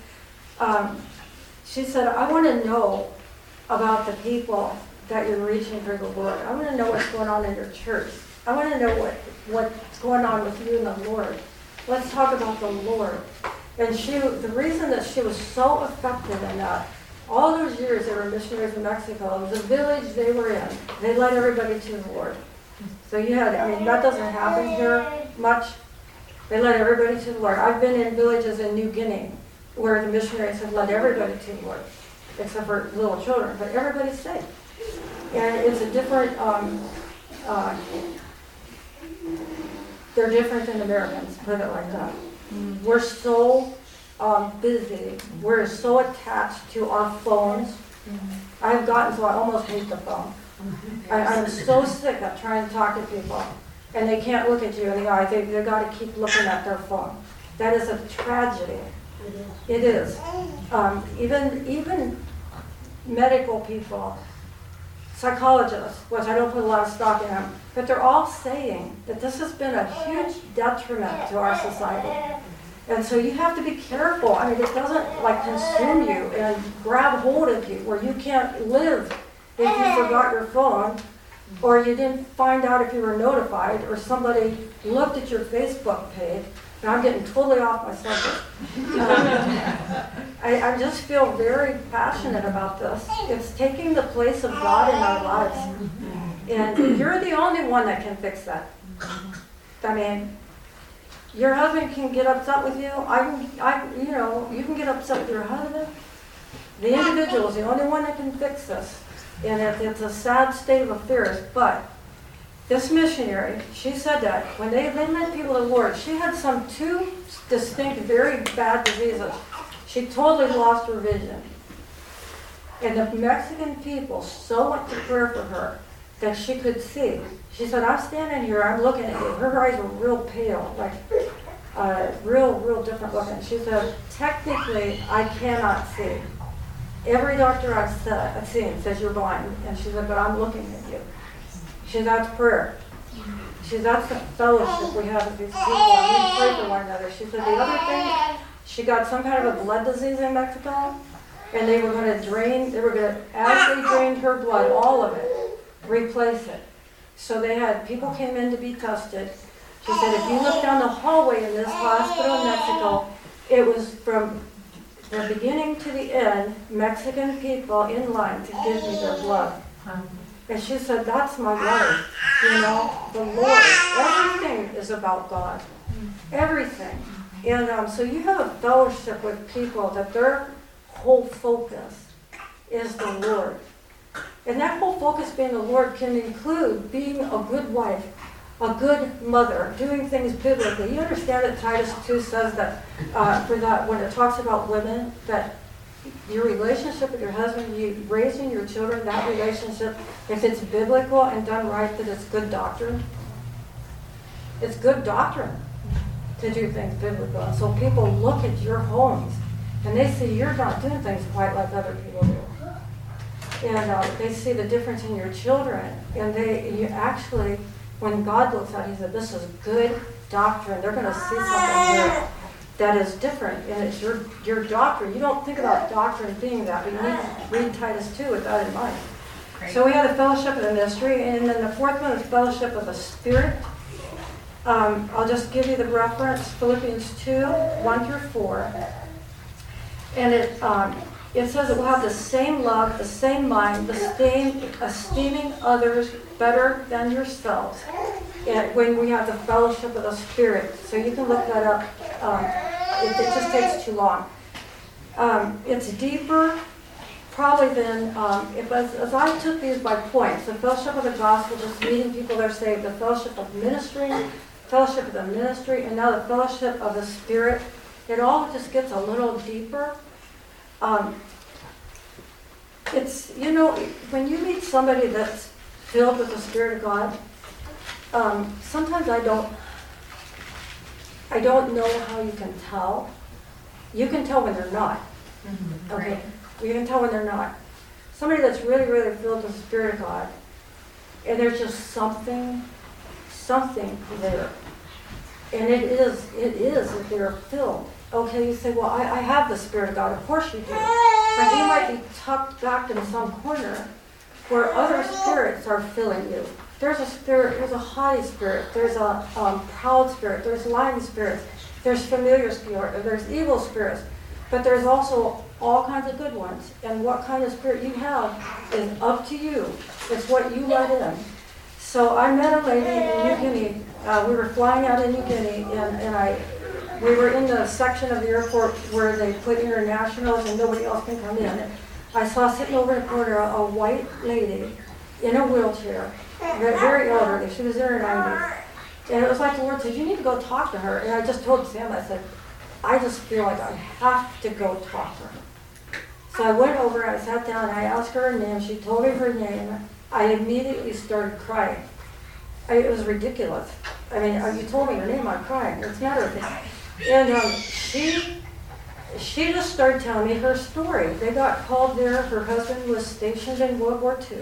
S3: She said, I want to know about the people that you're reaching for the Lord. I want to know what's going on in your church. I want to know what's going on with you and the Lord. Let's talk about the Lord. And the reason that she was so effective in that, all those years they were missionaries in Mexico, the village they were in, they led everybody to the Lord. So that doesn't happen here much. They led everybody to the Lord. I've been in villages in New Guinea where the missionaries have led everybody to the Lord, except for little children, but everybody's saved. And it's a different, they're different than Americans, put it like that. We're so busy, we're so attached to our phones. I've gotten so I almost hate the phone. I'm so sick of trying to talk to people, and they can't look at you in the eye. They've got to keep looking at their phone. That is a tragedy. It is. Even medical people, psychologists, which I don't put a lot of stock in them, but they're all saying that this has been a huge detriment to our society. And so you have to be careful. I mean, it doesn't like consume you and grab hold of you where you can't live if you forgot your phone, or you didn't find out if you were notified, or somebody looked at your Facebook page. Now I'm getting totally off my subject. I just feel very passionate about this. It's taking the place of God in our lives. And you're the only one that can fix that. I mean, your husband can get upset with you. You can get upset with your husband. The individual is the only one that can fix this. And it's a sad state of affairs. But this missionary, she said that when they led people to the Lord, she had two distinct, very bad diseases. She totally lost her vision. And the Mexican people so went to prayer for her that she could see. She said, I'm standing here, I'm looking at you. Her eyes were real pale, like real different looking. She said, technically, I cannot see. Every doctor I've seen says you're blind. And she said, but I'm looking at you. She said, that's prayer. She said, that's the fellowship we have with these people. And we pray for one another. She said, the other thing, she got some kind of a blood disease in Mexico. And they were going to as they drained her blood, all of it, replace it. So people came in to be tested. She said, if you look down the hallway in this hospital in Mexico, it was from the beginning to the end, Mexican people in line to give me their blood. And she said, that's my life. The Lord. Everything is about God. Everything. And so you have a fellowship with people that their whole focus is the Lord. And that whole focus being the Lord can include being a good wife, a good mother, doing things biblically. You understand that Titus 2 says that, when it talks about women, that your relationship with your husband, you raising your children, that relationship, if it's biblical and done right, that it's good doctrine. It's good doctrine to do things biblical. And so people look at your homes and they see you're not doing things quite like other people do. And they see the difference in your children. And you actually, when God looks at it, he said, this is good doctrine. They're going to see something here that is different. And it's your doctrine. You don't think about doctrine being that, but you need to read Titus 2 with that in mind. Great. So we had the fellowship of the mystery. And then the fourth one is fellowship of the Spirit. I'll just give you the reference, Philippians 2, 1 through 4. And it says that we'll have the same love, the same mind, the same esteeming others better than yourselves. And when we have the fellowship of the Spirit. So you can look that up. It just takes too long. It's deeper probably than, as I took these by points, the fellowship of the gospel, just meeting people that are saved, the fellowship of ministry, fellowship of the ministry, and now the fellowship of the Spirit. It all just gets a little deeper. It's, when you meet somebody that's filled with the Spirit of God, sometimes I don't know how you can tell. You can tell when they're not. Mm-hmm. Okay? Right. You can tell when they're not. Somebody that's really, really filled with the Spirit of God, and there's just something there. And it is that they're filled. Okay, you say, well, I have the Spirit of God. Of course you do. But you might be tucked back in some corner where other spirits are filling you. There's a spirit, there's a haughty spirit, there's a proud spirit, there's lying spirits, there's familiar spirit, there's evil spirits, but there's also all kinds of good ones. And what kind of spirit you have is up to you. It's what you let in. So I met a lady in New Guinea. We were flying out in New Guinea, and we were in the section of the airport where they put internationals and nobody else can come in. I saw sitting over in the corner a white lady in a wheelchair, very elderly. She was in her 90s. And it was like the Lord said, you need to go talk to her. And I just told Sam, I said, I just feel like I have to go talk to her. So I went over, I sat down, I asked her her name. She told me her name. I immediately started crying. It was ridiculous. I mean, you told me her name, I'm crying. What's the matter with me? And she just started telling me her story. They got called there. Her husband was stationed in World War II.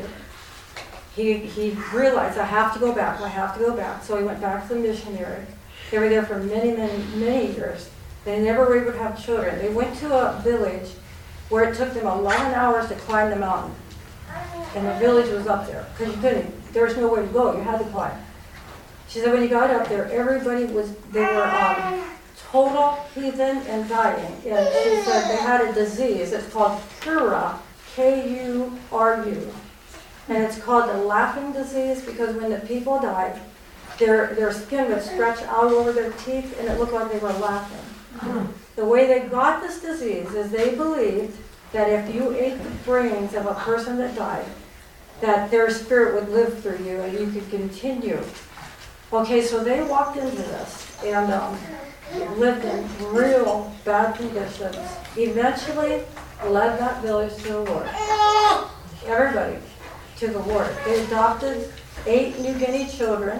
S3: He realized, I have to go back, I have to go back. So he went back to the missionary. They were there for many, many, many years. They never were able to have children. They went to a village where it took them 11 hours to climb the mountain. And the village was up there, because you couldn't, there was no way to go, you had to climb. She said when you got up there, everybody was, they were total heathen and dying. And she said they had a disease, it's called Kuru, K-U-R-U. And it's called the laughing disease because when the people died, their skin would stretch out over their teeth and it looked like they were laughing. The way they got this disease is they believed that if you ate the brains of a person that died, that their spirit would live through you and you could continue. Okay, so they walked into this and lived in real bad conditions. Eventually led that village to the Lord. Everybody to the Lord. They adopted 8 New Guinea children.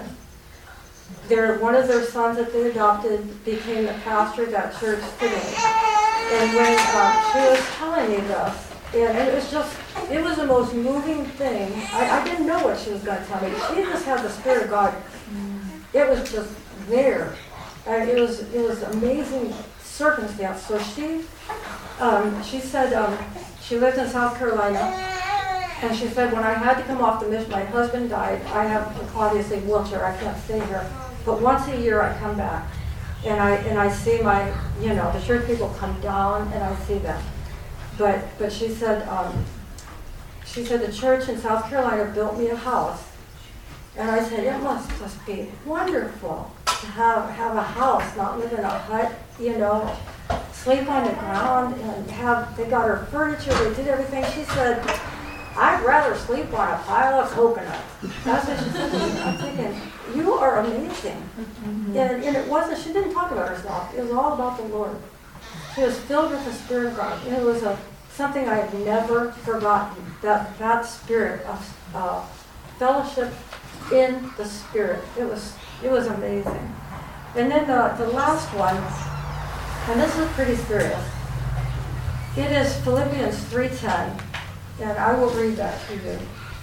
S3: One of their sons that they adopted became the pastor of that church today. And when she was telling me this, and it was the most moving thing. I didn't know what she was going to tell me. She just had the Spirit of God. It was just there. And it was amazing circumstance. So she said she lived in South Carolina, and she said when I had to come off the mission, my husband died. I have obviously wheelchair. I can't stay here. But once a year I come back, and I see the church people come down, and I see them. But she said the church in South Carolina built me a house, and I said it must just be wonderful to have a house, not live in a hut, sleep on the ground, and they got her furniture, they did everything. She said, I'd rather sleep on a pile of coconuts. That's what she said to me. I'm thinking, you are amazing. And it wasn't, she didn't talk about herself. It was all about the Lord. She was filled with the Spirit of God. And it was something I have never forgotten, that spirit of fellowship in the Spirit. It was amazing. And then the last one, and this is pretty serious. It is Philippians 3:10. And I will read that to you.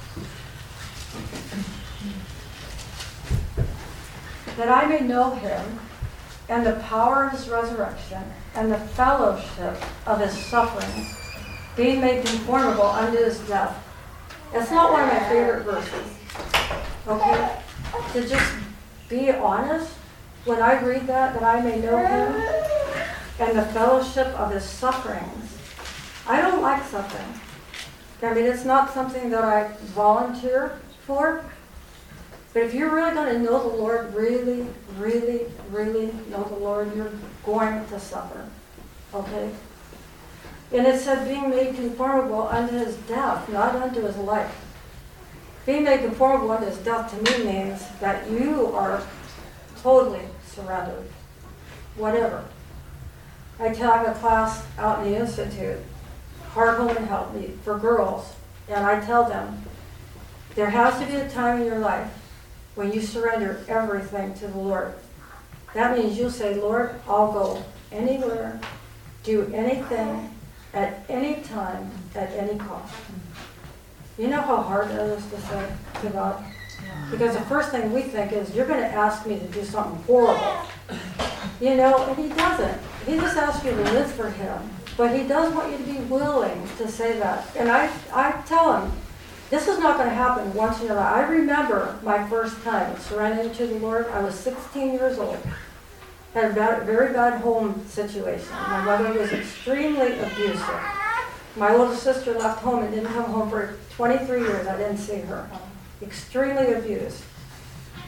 S3: That I may know him and the power of his resurrection and the fellowship of his sufferings, being made conformable unto his death. It's not one of my favorite verses. Okay? To just be honest, when I read that I may know him and the fellowship of his sufferings, I don't like suffering. I mean, it's not something that I volunteer for. But if you're really going to know the Lord, really, really, really know the Lord, you're going to suffer. Okay? And it said being made conformable unto his death, not unto his life. Being made conformable unto his death to me means that you are totally surrendered. Whatever. I have a class out in the Institute, Heart, Home, and Health for girls, and I tell them, there has to be a time in your life when you surrender everything to the Lord. That means you say, Lord, I'll go anywhere, do anything, at any time, at any cost. You know how hard that is to say to God? Because the first thing we think is, you're going to ask me to do something horrible. And he doesn't. He just asks you to live for him. But he does want you to be willing to say that. And I tell him, this is not going to happen once in your life. I remember my first time surrendering to the Lord. I was 16 years old. Had a very bad home situation. My mother was extremely abusive. My older sister left home and didn't come home for 23 years. I didn't see her. Extremely abused.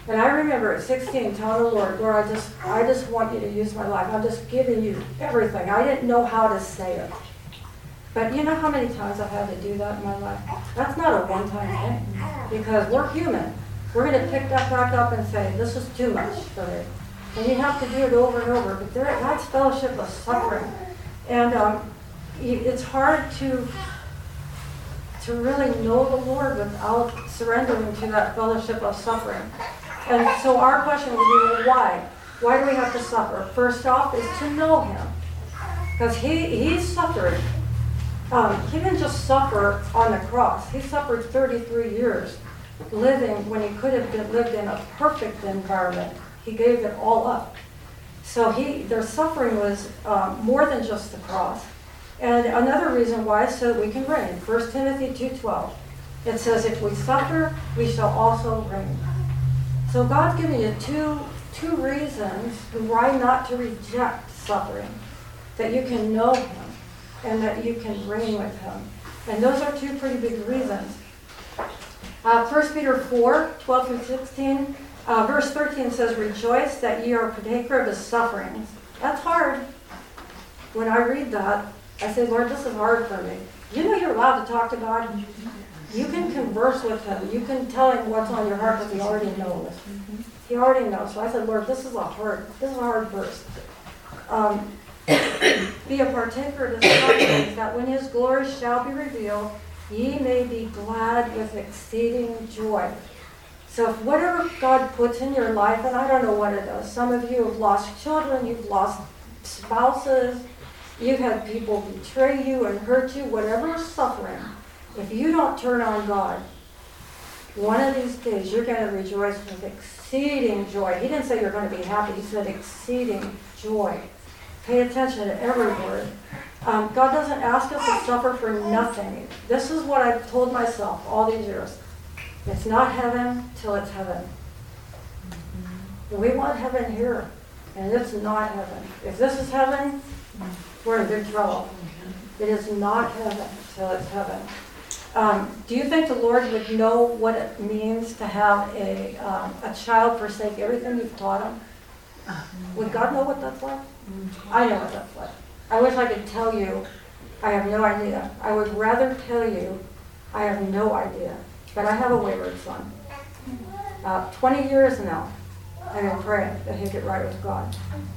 S3: And I remember at 16 telling the Lord, Lord, I just want you to use my life. I'm just giving you everything. I didn't know how to say it. But you know how many times I've had to do that in my life? That's not a one-time thing, because we're human. We're going to pick that back up and say, this is too much for me. And you have to do it over and over. But that's fellowship of suffering. And it's hard to really know the Lord without surrendering to that fellowship of suffering. And so our question would be, well, why? Why do we have to suffer? First off is to know Him. Because He suffered. He didn't just suffer on the cross. He suffered 33 years living when He could have lived in a perfect environment. He gave it all up. So their suffering was more than just the cross. And another reason why is so that we can reign. 1 Timothy 2:12. It says, if we suffer, we shall also reign. So God's giving you two reasons why not to reject suffering. That you can know Him and that you can reign with Him. And those are two pretty big reasons. 1 Peter 4:12-16, verse 13 says, rejoice that ye are partaker of His sufferings. That's hard. When I read that, I say, Lord, this is hard for me. You know you're allowed to talk to God. You can converse with Him. You can tell Him what's on your heart because He already knows. He already knows. So I said, Lord, this is a hard verse. Be a partaker of His sufferings, that when His glory shall be revealed, ye may be glad with exceeding joy. So if whatever God puts in your life, and I don't know what it is, some of you have lost children, you've lost spouses, you've had people betray you and hurt you, whatever is suffering, if you don't turn on God, one of these days you're going to rejoice with exceeding joy. He didn't say you're going to be happy, He said exceeding joy. Pay attention to every word. God doesn't ask us to suffer for nothing. This is what I've told myself all these years. It's not heaven till it's heaven. We want heaven here, and it's not heaven. If this is heaven, we're in big trouble. It is not heaven till it's heaven. Do you think the Lord would know what it means to have a child forsake everything you've taught him? Would God know what that's like? I know what that's like. I wish I could tell you. I have no idea. I would rather tell you I have no idea. But I have a wayward son. 20 years now, I've been praying that he'd get right with God.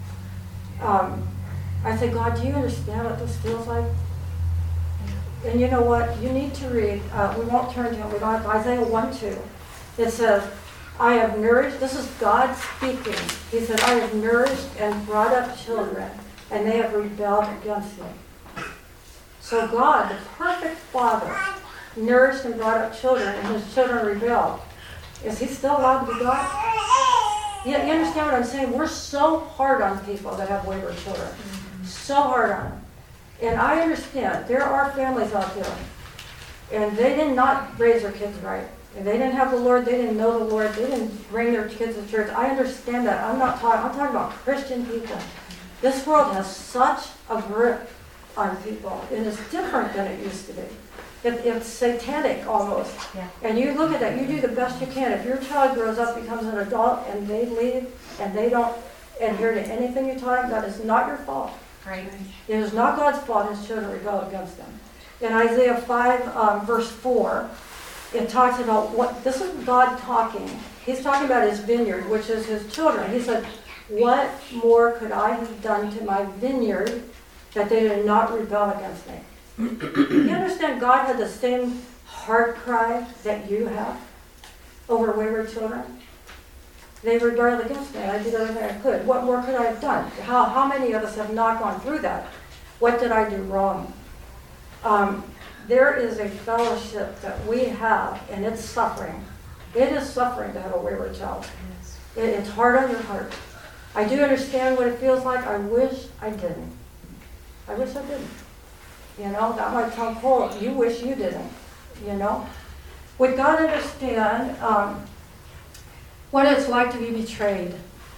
S3: I say, God, do you understand what this feels like? And you know what? You need to read. We won't turn to him. We got Isaiah 1:2. It says, I have nourished, this is God speaking. He said, I have nourished and brought up children, and they have rebelled against me. So God, the perfect Father, nourished and brought up children, and his children rebelled. Is he still allowed to be God? You understand what I'm saying? We're so hard on people that have wayward children. So hard on them. And I understand there are families out there, and they did not raise their kids right. And they didn't have the Lord, they didn't know the Lord, they didn't bring their kids to church. I understand that. I'm talking about Christian people. This world has such a grip on people. It is different than it used to be. It's satanic almost. Yeah. And you look at that, you do the best you can. If your child grows up, becomes an adult, and they leave, and they don't adhere to anything you taught them, that is not your fault.
S2: Right.
S3: It is not God's fault his children rebel against them. In Isaiah 5, verse 4, it talks about this is God talking. He's talking about his vineyard, which is his children. He said, what more could I have done to my vineyard that they did not rebel against me? You understand God had the same heart cry that you have over wayward children? They rebelled against me. I did everything I could. What more could I have done? How many of us have not gone through that? What did I do wrong? There is a fellowship that we have, and it's suffering. It is suffering to have a wayward child. It's hard on your heart. I do understand what it feels like. I wish I didn't. I wish I didn't. You know, that might sound cold. You wish you didn't. You know? Would God understand what it's like to be betrayed?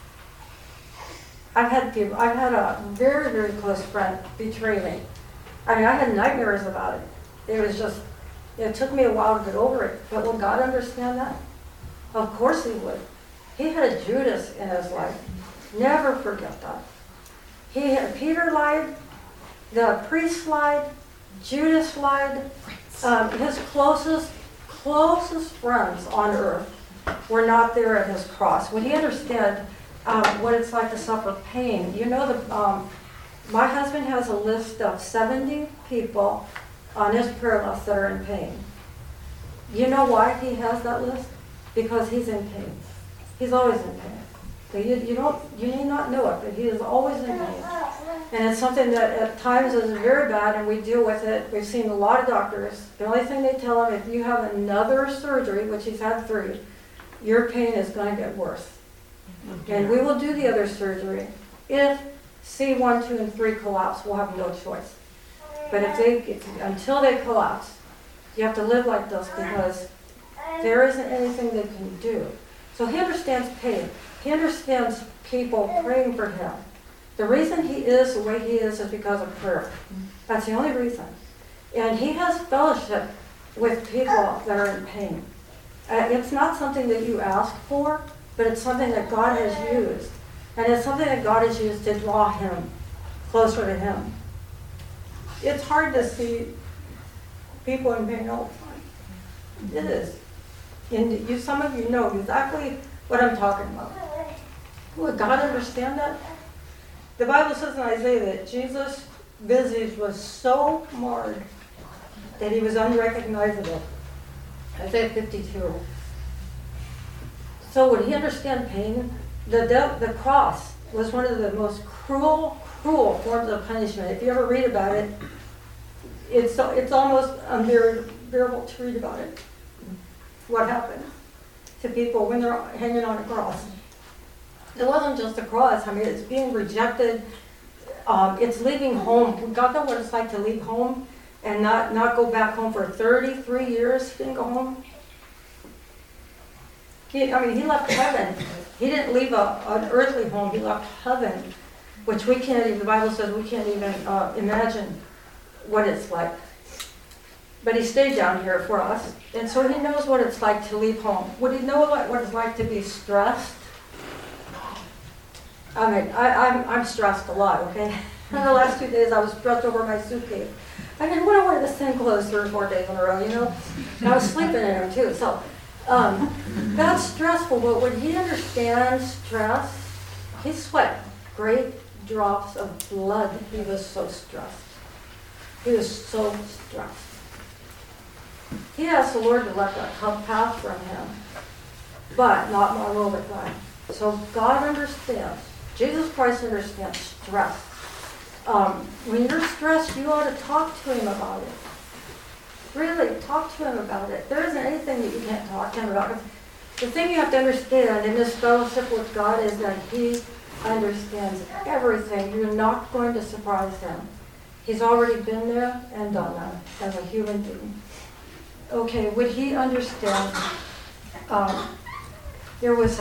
S3: I've had a very, very close friend betray me. I mean, I had nightmares about it. It took me a while to get over it. But will God understand that? Of course he would. He had a Judas in his life. Never forget that. Peter lied, the priest lied, Judas lied. His closest friends on earth were not there at his cross. When he understood what it's like to suffer pain, you know, my husband has a list of 70 people on his prayer list that are in pain. You know why he has that list? Because he's in pain. He's always in pain. So you need not know it, but he is always in pain. And it's something that at times is very bad, and we deal with it. We've seen a lot of doctors. The only thing they tell him, if you have another surgery, which he's had 3, your pain is going to get worse. And we will do the other surgery. If C1, 2, and 3 collapse, we'll have no choice. But until they collapse, you have to live like this because there isn't anything they can do. So he understands pain. He understands people praying for him. The reason he is the way he is because of prayer. That's the only reason. And he has fellowship with people that are in pain. It's not something that you ask for, but it's something that God has used. And it's something that God has used to draw him closer to him. It's hard to see people in pain all the time. It is. And some of you know exactly what I'm talking about. Would God understand that? The Bible says in Isaiah that Jesus' visage was so marred that he was unrecognizable. Isaiah 52. So would he understand pain? The cross was one of the most cruel forms of punishment. If you ever read about it, it's almost unbearable to read about it. What happened to people when they're hanging on a cross. It wasn't just a cross. I mean, it's being rejected. It's leaving home. God knows what it's like to leave home and not go back home for 33 years. He didn't go home. He left heaven. He didn't leave an earthly home. He left heaven, which we can't even, the Bible says we can't even imagine what it's like. But he stayed down here for us. And so he knows what it's like to leave home. Would he know what it's like to be stressed? I mean, I'm stressed a lot, okay? In the last 2 days, I was stressed over my suitcase. I didn't want to wear the same clothes 3 or 4 days in a row, you know? And I was sleeping in them, too. So that's stressful, but when he understands stress, he sweat great drops of blood. He was so stressed. He was so stressed. He asked the Lord to let that cup pass from him, but not my will but thine. So God understands. Jesus Christ understands stress. When you're stressed, you ought to talk to him about it. Really, talk to him about it. There isn't anything that you can't talk to him about. The thing you have to understand in this fellowship with God is that he understands everything. You're not going to surprise him. He's already been there and done that as a human being. Okay, would he understand? There was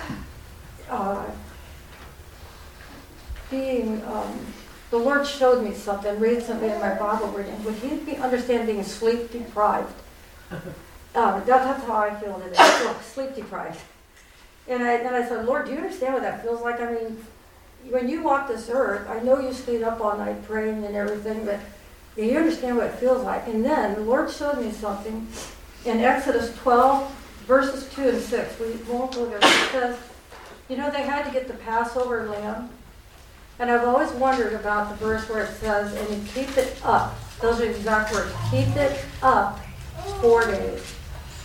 S3: the Lord showed me something recently in my Bible reading. Would he understand being sleep deprived? That's how I feel today. Sleep deprived. And I said, Lord, do you understand what that feels like? I mean, when you walk this earth, I know you stayed up all night praying and everything, but do you understand what it feels like? And then the Lord showed me something in Exodus 12, verses 2 and 6. We won't go there. It says, you know, they had to get the Passover lamb. And I've always wondered about the verse where it says, and you keep it up. Those are the exact words. Keep it up 4 days.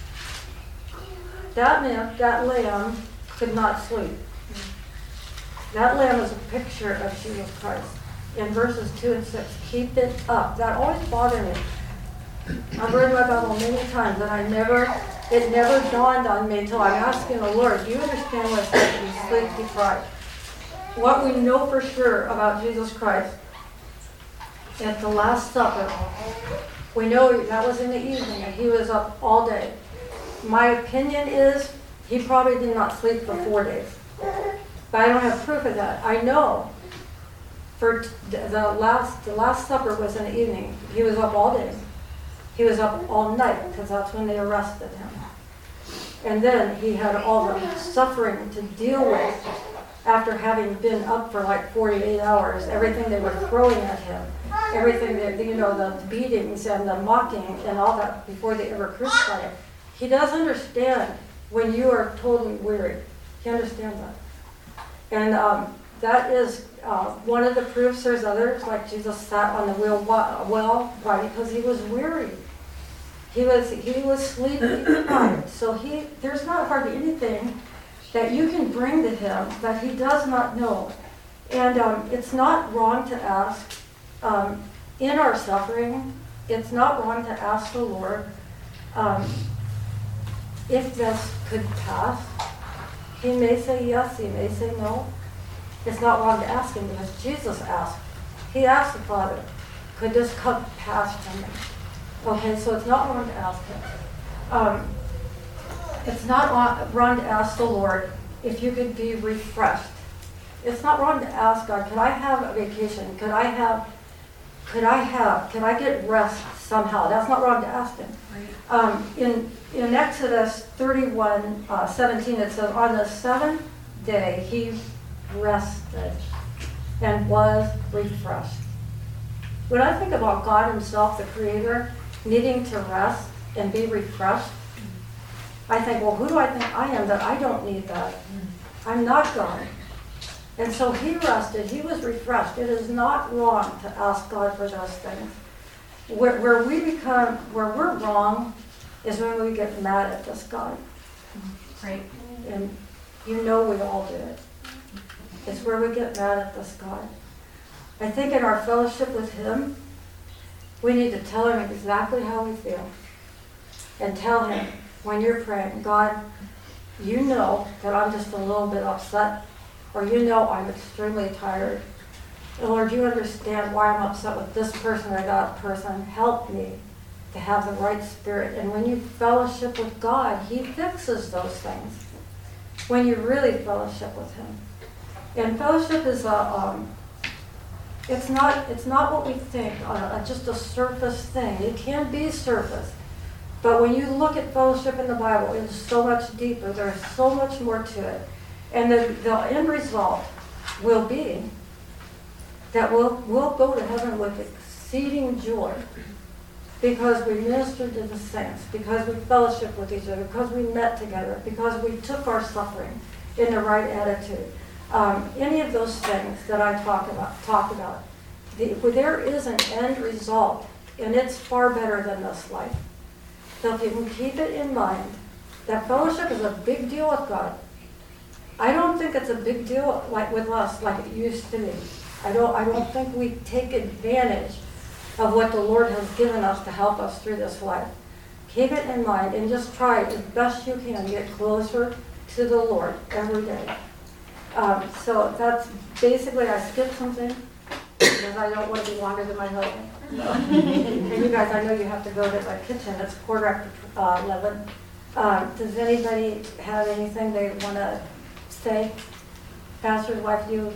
S3: That meant that lamb could not sleep. That lamb is a picture of Jesus Christ. In verses 2 and 6, keep it up. That always bothered me. I've read my Bible many times, and it never dawned on me until I'm asking the Lord, do you understand what it's like to be sleep deprived? What we know for sure about Jesus Christ, at the Last Supper, we know that was in the evening, and he was up all day. My opinion is he probably did not sleep for 4 days. But I don't have proof of that. I know for the last Supper was in the evening. He was up all day. He was up all night because that's when they arrested him. And then he had all the suffering to deal with after having been up for like 48 hours, everything they were throwing at him, everything that, the beatings and the mocking and all that before they ever crucified him. He does understand when you are totally weary. He understands that. And that is one of the proofs. There's others, like Jesus sat on the well. Why? Because he was weary. He was sleepy deprived. So there's not hardly anything that you can bring to him that he does not know. And it's not wrong to ask in our suffering. It's not wrong to ask the Lord if this could pass. He may say yes, he may say no. It's not wrong to ask him because Jesus asked. He asked the Father, could this cup pass from me? Okay, so it's not wrong to ask him. It's not wrong to ask the Lord if you could be refreshed. It's not wrong to ask God, could I have a vacation? Could I get rest somehow? That's not wrong to ask him. Right. In Exodus 31:17, it says, on the seventh day he rested and was refreshed. When I think about God himself, the Creator, needing to rest and be refreshed, I think, well, who do I think I am that I don't need that? I'm not God. And so he rested, he was refreshed. It is not wrong to ask God for those things. Where we're wrong is when we get mad at this God.
S2: Right.
S3: And we all do it. It's where we get mad at this God. I think in our fellowship with him, we need to tell him exactly how we feel. And tell him, when you're praying, God, you know that I'm just a little bit upset, or you know I'm extremely tired. And Lord, you understand why I'm upset with this person or that person. Help me to have the right spirit. And when you fellowship with God, he fixes those things. When you really fellowship with him. And fellowship is it's not what we think, just a surface thing. It can be surface. But when you look at fellowship in the Bible, it's so much deeper. There's so much more to it. And the end result will be that we'll go to heaven with exceeding joy because we ministered to the saints, because we fellowshiped with each other, because we met together, because we took our suffering in the right attitude. Any of those things that I talk about, there is an end result, and it's far better than this life. So if you can keep it in mind, that fellowship is a big deal with God. I don't think it's a big deal like with us like it used to be. I don't think we take advantage of what the Lord has given us to help us through this life. Keep it in mind and just try as best you can to get closer to the Lord every day. So that's basically, I skipped something because I don't want to be longer than my husband. So. And you guys, I know you have to go to the kitchen. It's 11:15. Does anybody have anything they want to say? Pastor's wife, you?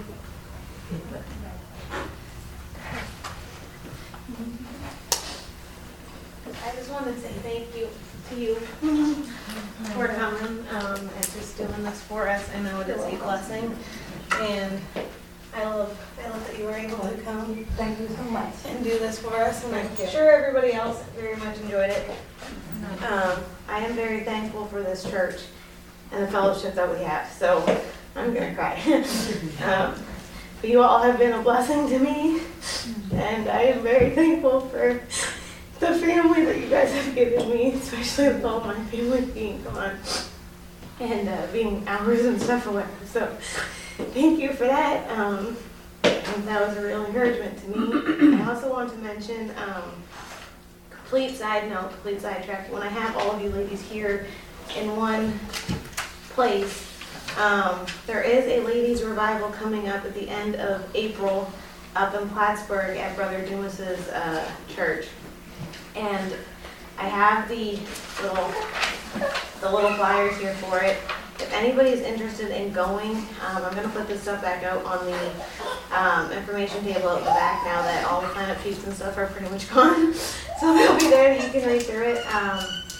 S1: I just wanted to say thank you to you for coming and just doing this for us. I know it is a blessing, and I love that you were able to come.
S3: Thank you so much.
S1: And do this for us, and I'm sure everybody else very much enjoyed it. I am very thankful for this church and the fellowship that we have, so I'm gonna cry. But you all have been a blessing to me, and I am very thankful for the family that you guys have given me, especially with all my family being gone and being hours and stuff away. So thank you for that. And that was a real encouragement to me. I also want to mention, complete sidetrack, when I have all of you ladies here in one place, there is a ladies' revival coming up at the end of April up in Plattsburgh at Brother Dumas's church. And I have the little flyers here for it. If anybody's interested in going, I'm going to put this stuff back out on the information table at the back now that all the sign-up sheets and stuff are pretty much gone. So they'll be there and you can read through it.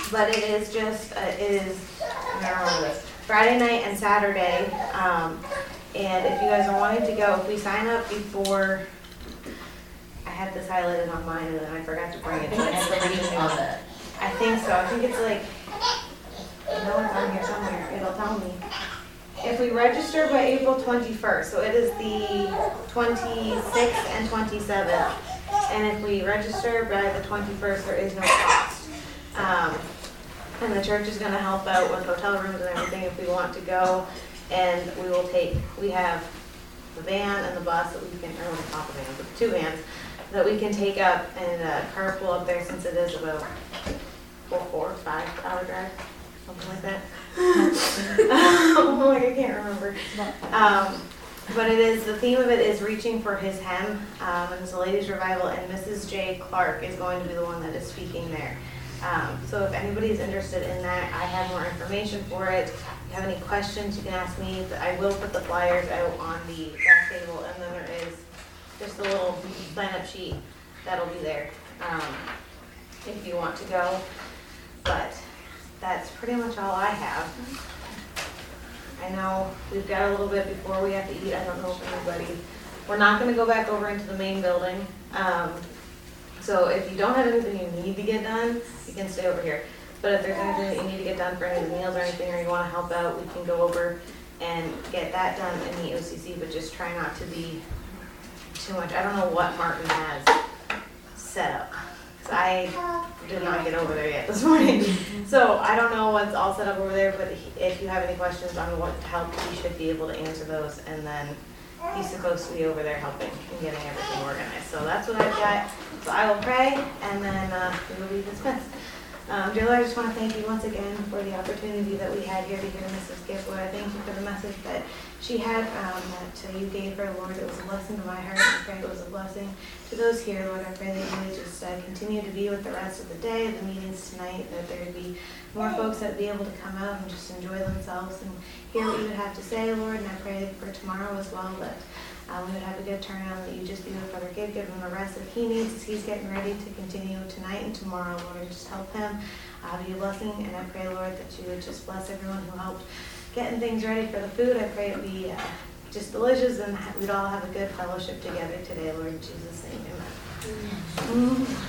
S1: But it is just, I remember this, Friday night and Saturday. And if you guys are wanting to go, if we sign up before, I had this highlighted on mine and then I forgot to bring it. So I had to read it. I think so. I think it's like, no one's on here somewhere. It'll tell me. If we register by April 21st, so it is the 26th and 27th. And if we register by the 21st, there is no cost. And the church is going to help out with hotel rooms and everything if we want to go. And we have the van and the bus that we can, or not the van, but the 2 vans that we can take up and carpool up there since it is about 4 or 5 hour drive, something like that. Oh, I can't remember. But it is, the theme of it is reaching for his hem, and it's a ladies revival, and Mrs. J. Clark is going to be the one that is speaking there. So if anybody's interested in that, I have more information for it. If you have any questions, you can ask me. I will put the flyers out on the back table, and then there is just a little sign-up sheet that'll be there if you want to go. But that's pretty much all I have. I know we've got a little bit before we have to eat. I don't know if anybody, we're not going to go back over into the main building. So if you don't have anything you need to get done, you can stay over here. But if there's anything that you need to get done for any of the meals or anything, or you want to help out, we can go over and get that done in the OCC, but just try not to be too much. I don't know what Martin has set up. I did not get over there yet this morning. So I don't know what's all set up over there, but if you have any questions on what help, he should be able to answer those. And then he's supposed to be over there helping and getting everything organized. So that's what I've got. So I will pray, and then we will be dismissed. Dear Lord, I just want to thank you once again for the opportunity that we had here to hear Mrs. Gibb. Lord, I thank you for the message that she had, that you gave her, Lord. It was a blessing to my heart. I pray it was a blessing to those here, Lord. I pray that you would just continue to be with the rest of the day, the meetings tonight, that there would be more folks that would be able to come out and just enjoy themselves and hear what you would have to say, Lord. And I pray for tomorrow as well, that we would have a good turnout, that you just be with Brother Gibb, give him the rest that he needs as he's getting ready to continue tonight and tomorrow, Lord. Just help him, be a blessing. And I pray, Lord, that you would just bless everyone who helped getting things ready for the food. I pray it be just delicious, and we'd all have a good fellowship together today, Lord. In Jesus' name, amen.